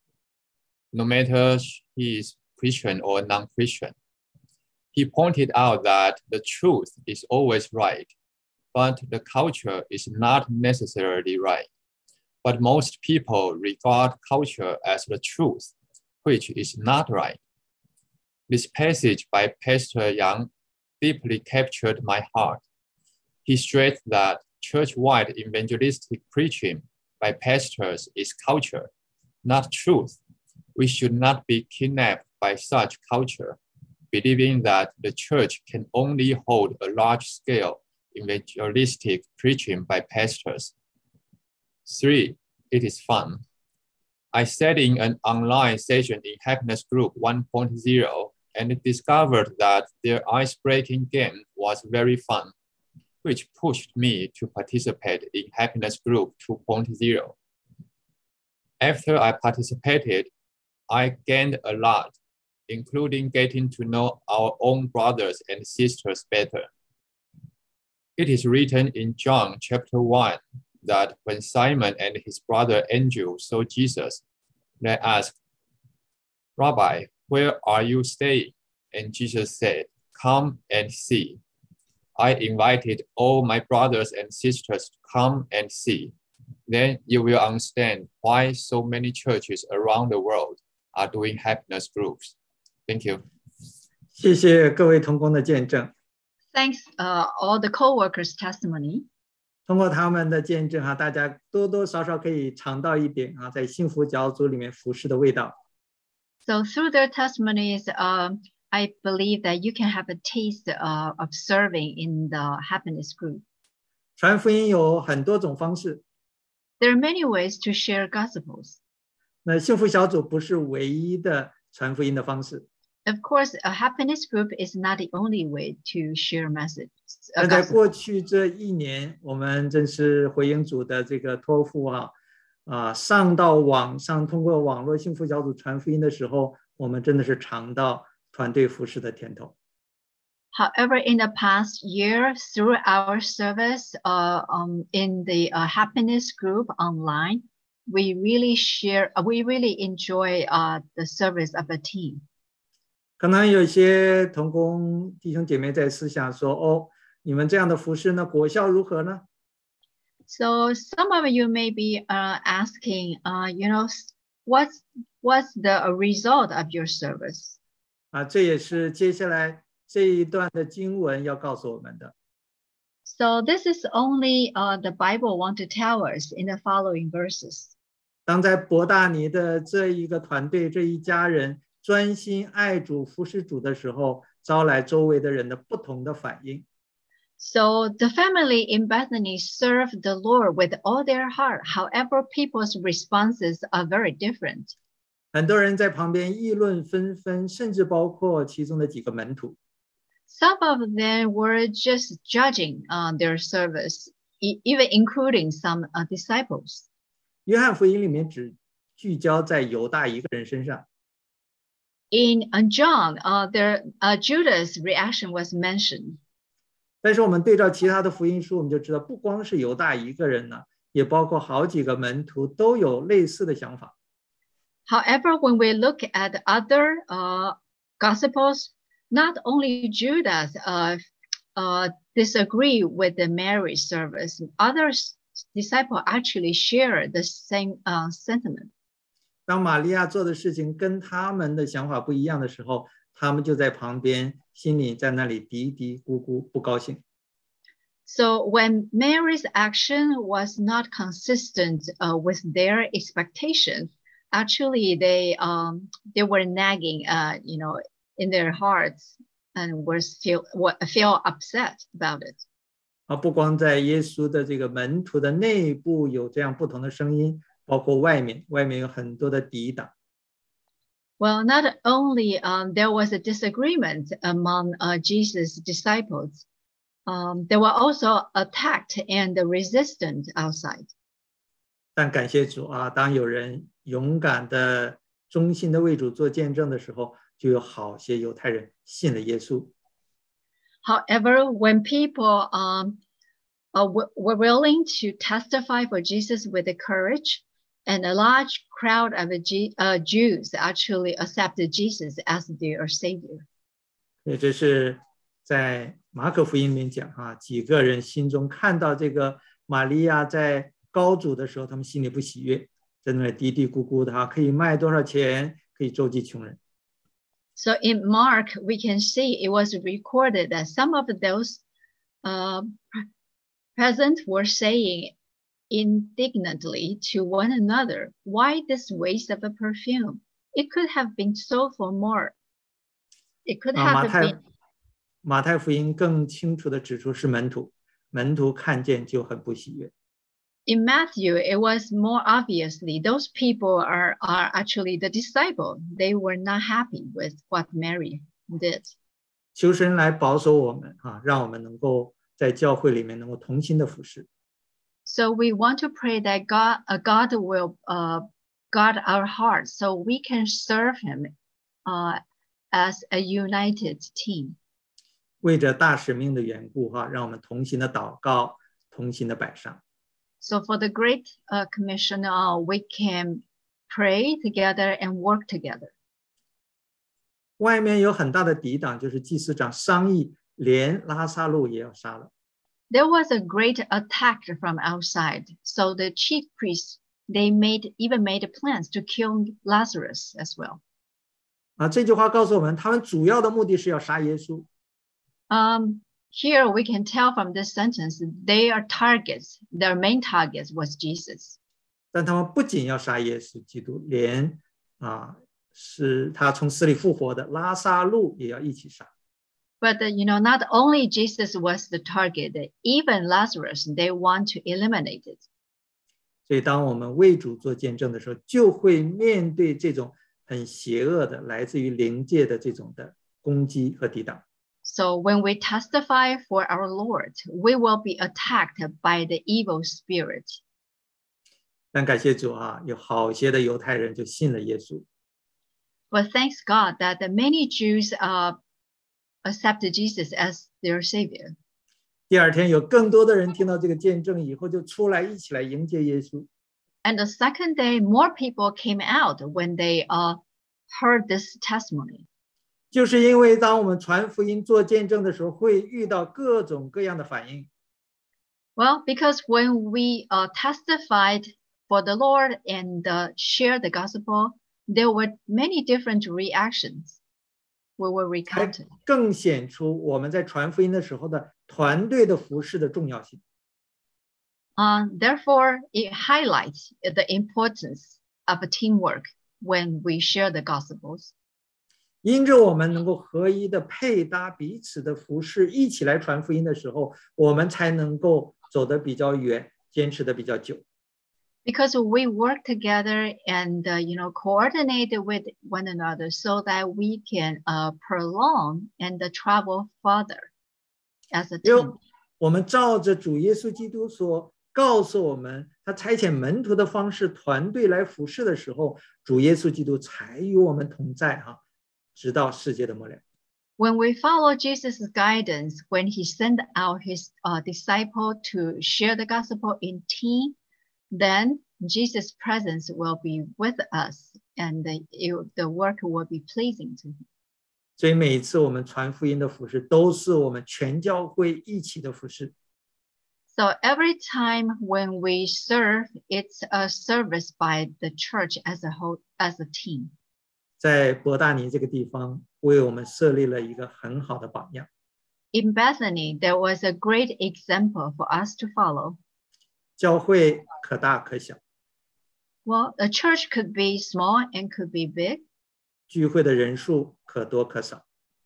Speaker 7: no matter he is Christian or non-Christian. He pointed out that the truth is always right, but the culture is not necessarily right. But most people regard culture as the truth, which is not right. This passage by Pastor Yang deeply captured my heart. He stressed that church-wide evangelistic preaching by pastors is culture, not truth. We should not be kidnapped by such culture, believing that the church can only hold a large-scale evangelistic preaching by pastors. Three, it is fun. I sat in an online session in Happiness Group one point oh and discovered that their ice-breaking game was very fun. which pushed me to participate in Happiness Group two point oh. After I participated, I gained a lot, including getting to know our own brothers and sisters better. It is written in John chapter one that when Simon and his brother Andrew saw Jesus, they asked, "Rabbi, where are you staying?" And Jesus said, "Come and see." I invited all my brothers and sisters to come and see. Then you will understand why so many churches around the world are doing happiness groups. Thank you.
Speaker 1: 谢谢各位同工的见证。
Speaker 2: Thanks, uh, all the co-workers' testimony.
Speaker 1: 通过他们的见证哈，大家多多少少可以尝到一点啊，在幸福小组里面服侍的味道。
Speaker 2: So through their testimonies, um, I believe that you can have a taste uh, of serving in the happiness group.
Speaker 1: 传福音有很多种方式，
Speaker 2: There are many ways to share gospels.
Speaker 1: 那幸福小组不是唯一的传福音的方式。
Speaker 2: Of course, a happiness group is not the only way to share messages.
Speaker 1: 那在过去这一年，我们真是回应主的这个托付啊，啊，上到网上通过网络幸福小组传福音的时候，我们真的是尝到团队服侍的甜头。
Speaker 2: However, in the past year, through our service uh, um, in the uh, happiness group online, we really share, uh, we really enjoy uh, the service of a team.
Speaker 1: 可能有些同工弟兄姐妹在思想说：“哦，你们这样的服侍呢，果效如何呢？”
Speaker 2: So some of you may be uh, asking, uh, you know, what's what's the result of your service?
Speaker 1: 啊，这也是接下来这一段的经文要告诉我们的。
Speaker 2: So this is only uh, the Bible want to tell us in the following verses.
Speaker 1: 当在伯大尼的这一个团队、这一家人专心爱主、服侍主的时候，招来周围的人的不同的反应。
Speaker 2: So the family in Bethany served the Lord with all their heart. However, people's responses are very different.
Speaker 1: 很多人在旁边议论纷纷，甚至包括其中的几个门徒。
Speaker 2: Some of them were just judging uh, their service, e- even including some uh, disciples.
Speaker 1: 约翰福音里面只聚焦在犹大一个人身上。
Speaker 2: In uh, John, uh, their, uh, Judas' reaction was mentioned.
Speaker 1: 但是我们对照其他的福音书，我们就知道，不光是犹大一个人呢，也包括好几个门徒都有类似的想法。
Speaker 2: However, when we look at other uh, gospels, not only Judas uh, uh, disagree with the marriage service, other disciples actually share the same uh, sentiment.
Speaker 1: 当玛利亚做的事情跟他们的想法不一样的时候，他们就在旁边心里在那里嘀嘀咕咕，不高兴。
Speaker 2: So when Mary's action was not consistent uh, with their expectation, actually they um, they were nagging, uh, you know, in their hearts and were feel feel upset about it.
Speaker 1: 啊，不光在耶稣的这个门徒的内部有这样不同的声音，包括外面，外面有很多的抵挡。
Speaker 2: Well, not only um, there was a disagreement among uh, Jesus' disciples, um, they were also attacked and resistant outside.
Speaker 1: 但感谢主啊，当有人勇敢的、忠心的为主做见证的时候，就有好些犹太人信了耶稣。
Speaker 2: However, when people um, uh, w- were willing to testify for Jesus with the courage, and a large crowd of G- uh, Jews actually accepted Jesus as their savior.
Speaker 1: 也这是在马可福音里面讲啊，几个人心中看到这个玛利亚在高主的时候，他们心里不喜悦，在那里嘀嘀咕咕的哈，可以卖多少钱，可以周济穷人。
Speaker 2: So in Mark, we can see it was recorded that some of those uh, present were saying indignantly to one another, "Why this waste of a perfume? It could have been sold for more. It could
Speaker 1: 啊，
Speaker 2: have
Speaker 1: 马
Speaker 2: been."
Speaker 1: 太马太福音更清楚的指出是门徒，门徒看见就很不喜悦。
Speaker 2: In Matthew, it was more obviously those people are, are actually the disciple. They were not happy with what Mary did.
Speaker 1: 求神来保守我们啊，让我们能够在教会里面能够同心的服侍。
Speaker 2: So we want to pray that God, uh, God will uh, guard our hearts so we can serve Him uh, as a united team.
Speaker 1: 为着大使命的缘故哈，让我们同心的祷告，同心的摆上。
Speaker 2: So for the Great uh, Commission, uh, we can pray together and work together.
Speaker 1: 外面有很大的抵挡，就是祭司长商议，连拉撒路也要杀了。
Speaker 2: There was a great attack from outside, so the chief priests they made even made plans to kill Lazarus as well.
Speaker 1: 啊，这句话告诉我们，他们主要的目的是要杀耶稣。
Speaker 2: Um, here we can tell from this sentence they are targets. Their main target was Jesus.
Speaker 1: 但他们不仅要杀耶稣基督，连啊是他从死里复活的拉撒路也要一起杀。
Speaker 2: But uh, you know, not only Jesus was the target, even Lazarus they want to eliminate it.
Speaker 1: 所以，当我们为主做见证的时候，就会面对这种很邪恶的、来自于灵界的这种的攻击和抵挡。
Speaker 2: So when we testify for our Lord, we will be attacked by the evil spirit.
Speaker 1: 但感谢主啊，有好些的犹太人就信了耶稣。
Speaker 2: But thanks God that the many Jews uh, accepted Jesus as their savior.
Speaker 1: 第二天，有更多的人听到这个见证以后，就出来一起来迎接耶稣。
Speaker 2: And the second day, more people came out when they uh, heard this testimony.
Speaker 1: 就是因为当我们传福音做见证的时候，会遇到各种各样的反应。
Speaker 2: Well, because when we uh, testified for the Lord and uh, shared the gospel, there were many different reactions. We were recounted.
Speaker 1: 更显出我们在传福音的时候的团队的服事的重要性。
Speaker 2: Uh, therefore, it highlights the importance of a teamwork when we share the gospels.
Speaker 1: 因着我们能够合一的配搭彼此的服事，一起来传福音的时候，我们才能够走得比较远，坚持得比较久。
Speaker 2: Because we work together and uh, you know coordinate with one another so that we can uh, prolong and uh, travel further as a team.
Speaker 1: 我们照着主耶稣基督所告诉我们，他差遣门徒的方式，团队来服事的时候，主耶稣基督才与我们同在哈、啊，直到世界的末了。
Speaker 2: When we follow Jesus' guidance, when he sent out his uh, disciple to share the gospel in team, then Jesus' presence will be with us and the, it, the work will be pleasing to him.
Speaker 1: 所以每一次我们传福音的服事，都是我们全教会一起的服事。
Speaker 2: So every time when we serve, it's a service by the church as a whole, as a team.
Speaker 1: 在伯大尼这个地方，为我们设立了一个很好的榜样。
Speaker 2: In Bethany, there was a great example for us to follow.
Speaker 1: 教会可大可小。
Speaker 2: Well, a church could be small and could be big.
Speaker 1: 聚会的人数可多可少。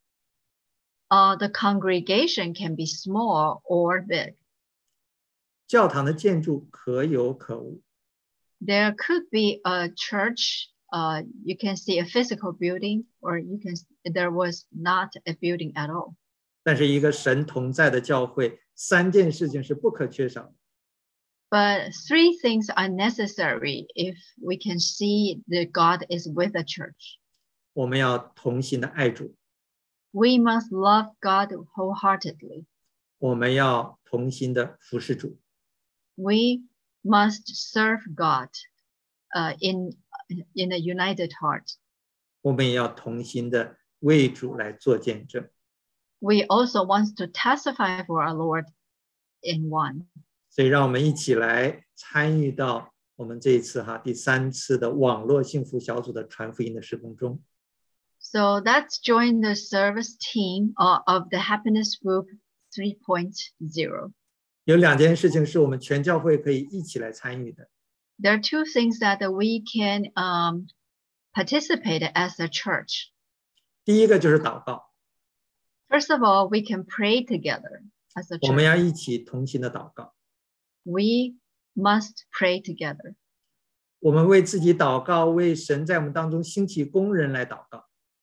Speaker 2: Uh, the congregation can be small or big.
Speaker 1: 教堂的建筑可有可无。
Speaker 2: There could be a church. Uh, you can see a physical building, or you can. There was not a building at all.
Speaker 1: 但是一个神同在的教会，三件事情是不可缺少的。
Speaker 2: But three things are necessary if we can see that God is with the church.
Speaker 1: 我们要同心的爱主。
Speaker 2: We must love God wholeheartedly.
Speaker 1: 我们要同心的服侍主。
Speaker 2: We must serve God uh, in, in a united heart.
Speaker 1: 我们也要同心的为主来做见证。
Speaker 2: We also want to testify for our Lord in one.
Speaker 1: 所以让我们一起来参与到我们这一次哈第三次的网络幸福小组的传福音的事工中。
Speaker 2: So let's join the service team uh, of the Happiness Group three point oh.
Speaker 1: 有两件事情是我们全教会可以一起来参与的。
Speaker 2: There are two things that we can um, participate as a church.
Speaker 1: 第一个就是祷告。
Speaker 2: First of all, we can pray together as a church.
Speaker 1: 我们要一起同心的祷告。
Speaker 2: We must pray together.
Speaker 1: 我们为自己祷告，为神在我们当中兴起工人来祷告。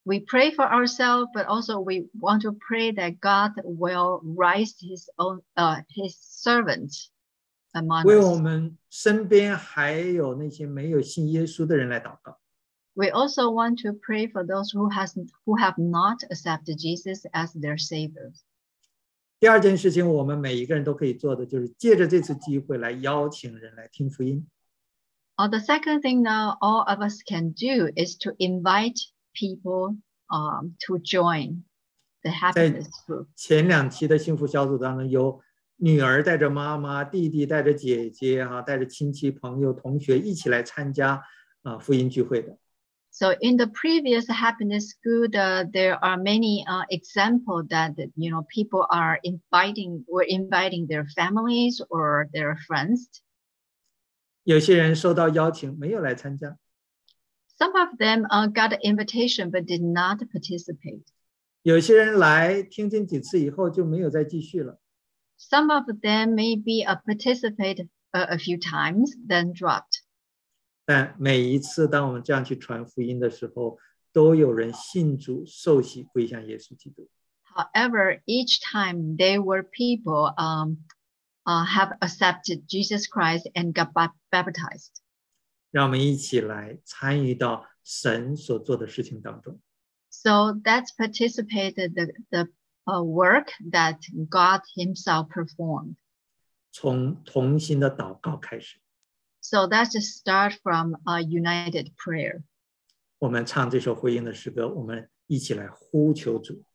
Speaker 2: We pray for ourselves, but also we want to pray that God will raise His own, uh, His servants among
Speaker 1: 为我
Speaker 2: us.
Speaker 1: 们身边还有那些没有信耶稣的人来祷告。
Speaker 2: We also want to pray for those who has who have not accepted Jesus as their Savior.
Speaker 1: 第二件事情，我们每一个人都可以做的，就是借着这次机会来邀请人来听福音。
Speaker 2: Uh, the second thing now all of us can do is to invite people um, to join the happiness group.
Speaker 1: 前两期的幸福小组当中，有女儿带着妈妈，弟弟带着姐姐，哈、啊，带着亲戚、朋友、同学一起来参加啊福音聚会的。
Speaker 2: So in the previous happiness group, uh, there are many uh, examples that you know people are inviting were inviting their families or their friends.
Speaker 1: 有些人收到邀请没有来参加，
Speaker 2: Some of them uh, got an invitation but did not participate.
Speaker 1: 有些人来听听几次以后就没有再继续了。
Speaker 2: Some of them maybe uh, participate uh, a few times, then dropped.
Speaker 1: 但每一次当我们这样去传福音的时候，都有人信主、受洗、归向耶稣基督。
Speaker 2: However, each time there were people um, uh, have accepted Jesus Christ and got ba- baptized.
Speaker 1: 让我们一起来参与到神所做的事情当中。
Speaker 2: So that's participated the, the uh, work that God Himself performed.
Speaker 1: 从同心的祷告开始，
Speaker 2: So that's just start from a united prayer.
Speaker 1: 我们唱这首回应的诗歌，我们一起来呼求主。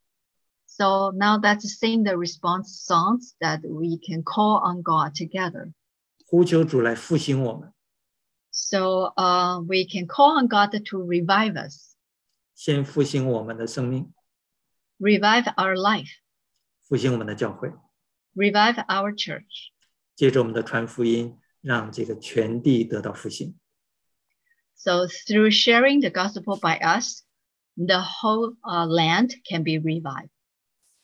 Speaker 2: So now let's sing the response songs that we can call on God together.
Speaker 1: 呼求主来复兴我们，
Speaker 2: So uh, we can call on God to revive us,
Speaker 1: 先复兴我们的生命，
Speaker 2: revive our life,
Speaker 1: 复兴我们的教会，
Speaker 2: revive our church.
Speaker 1: 接着我们的传福音，让这个全地得到复兴。
Speaker 2: So through sharing the gospel by us, the whole uh, land can be revived.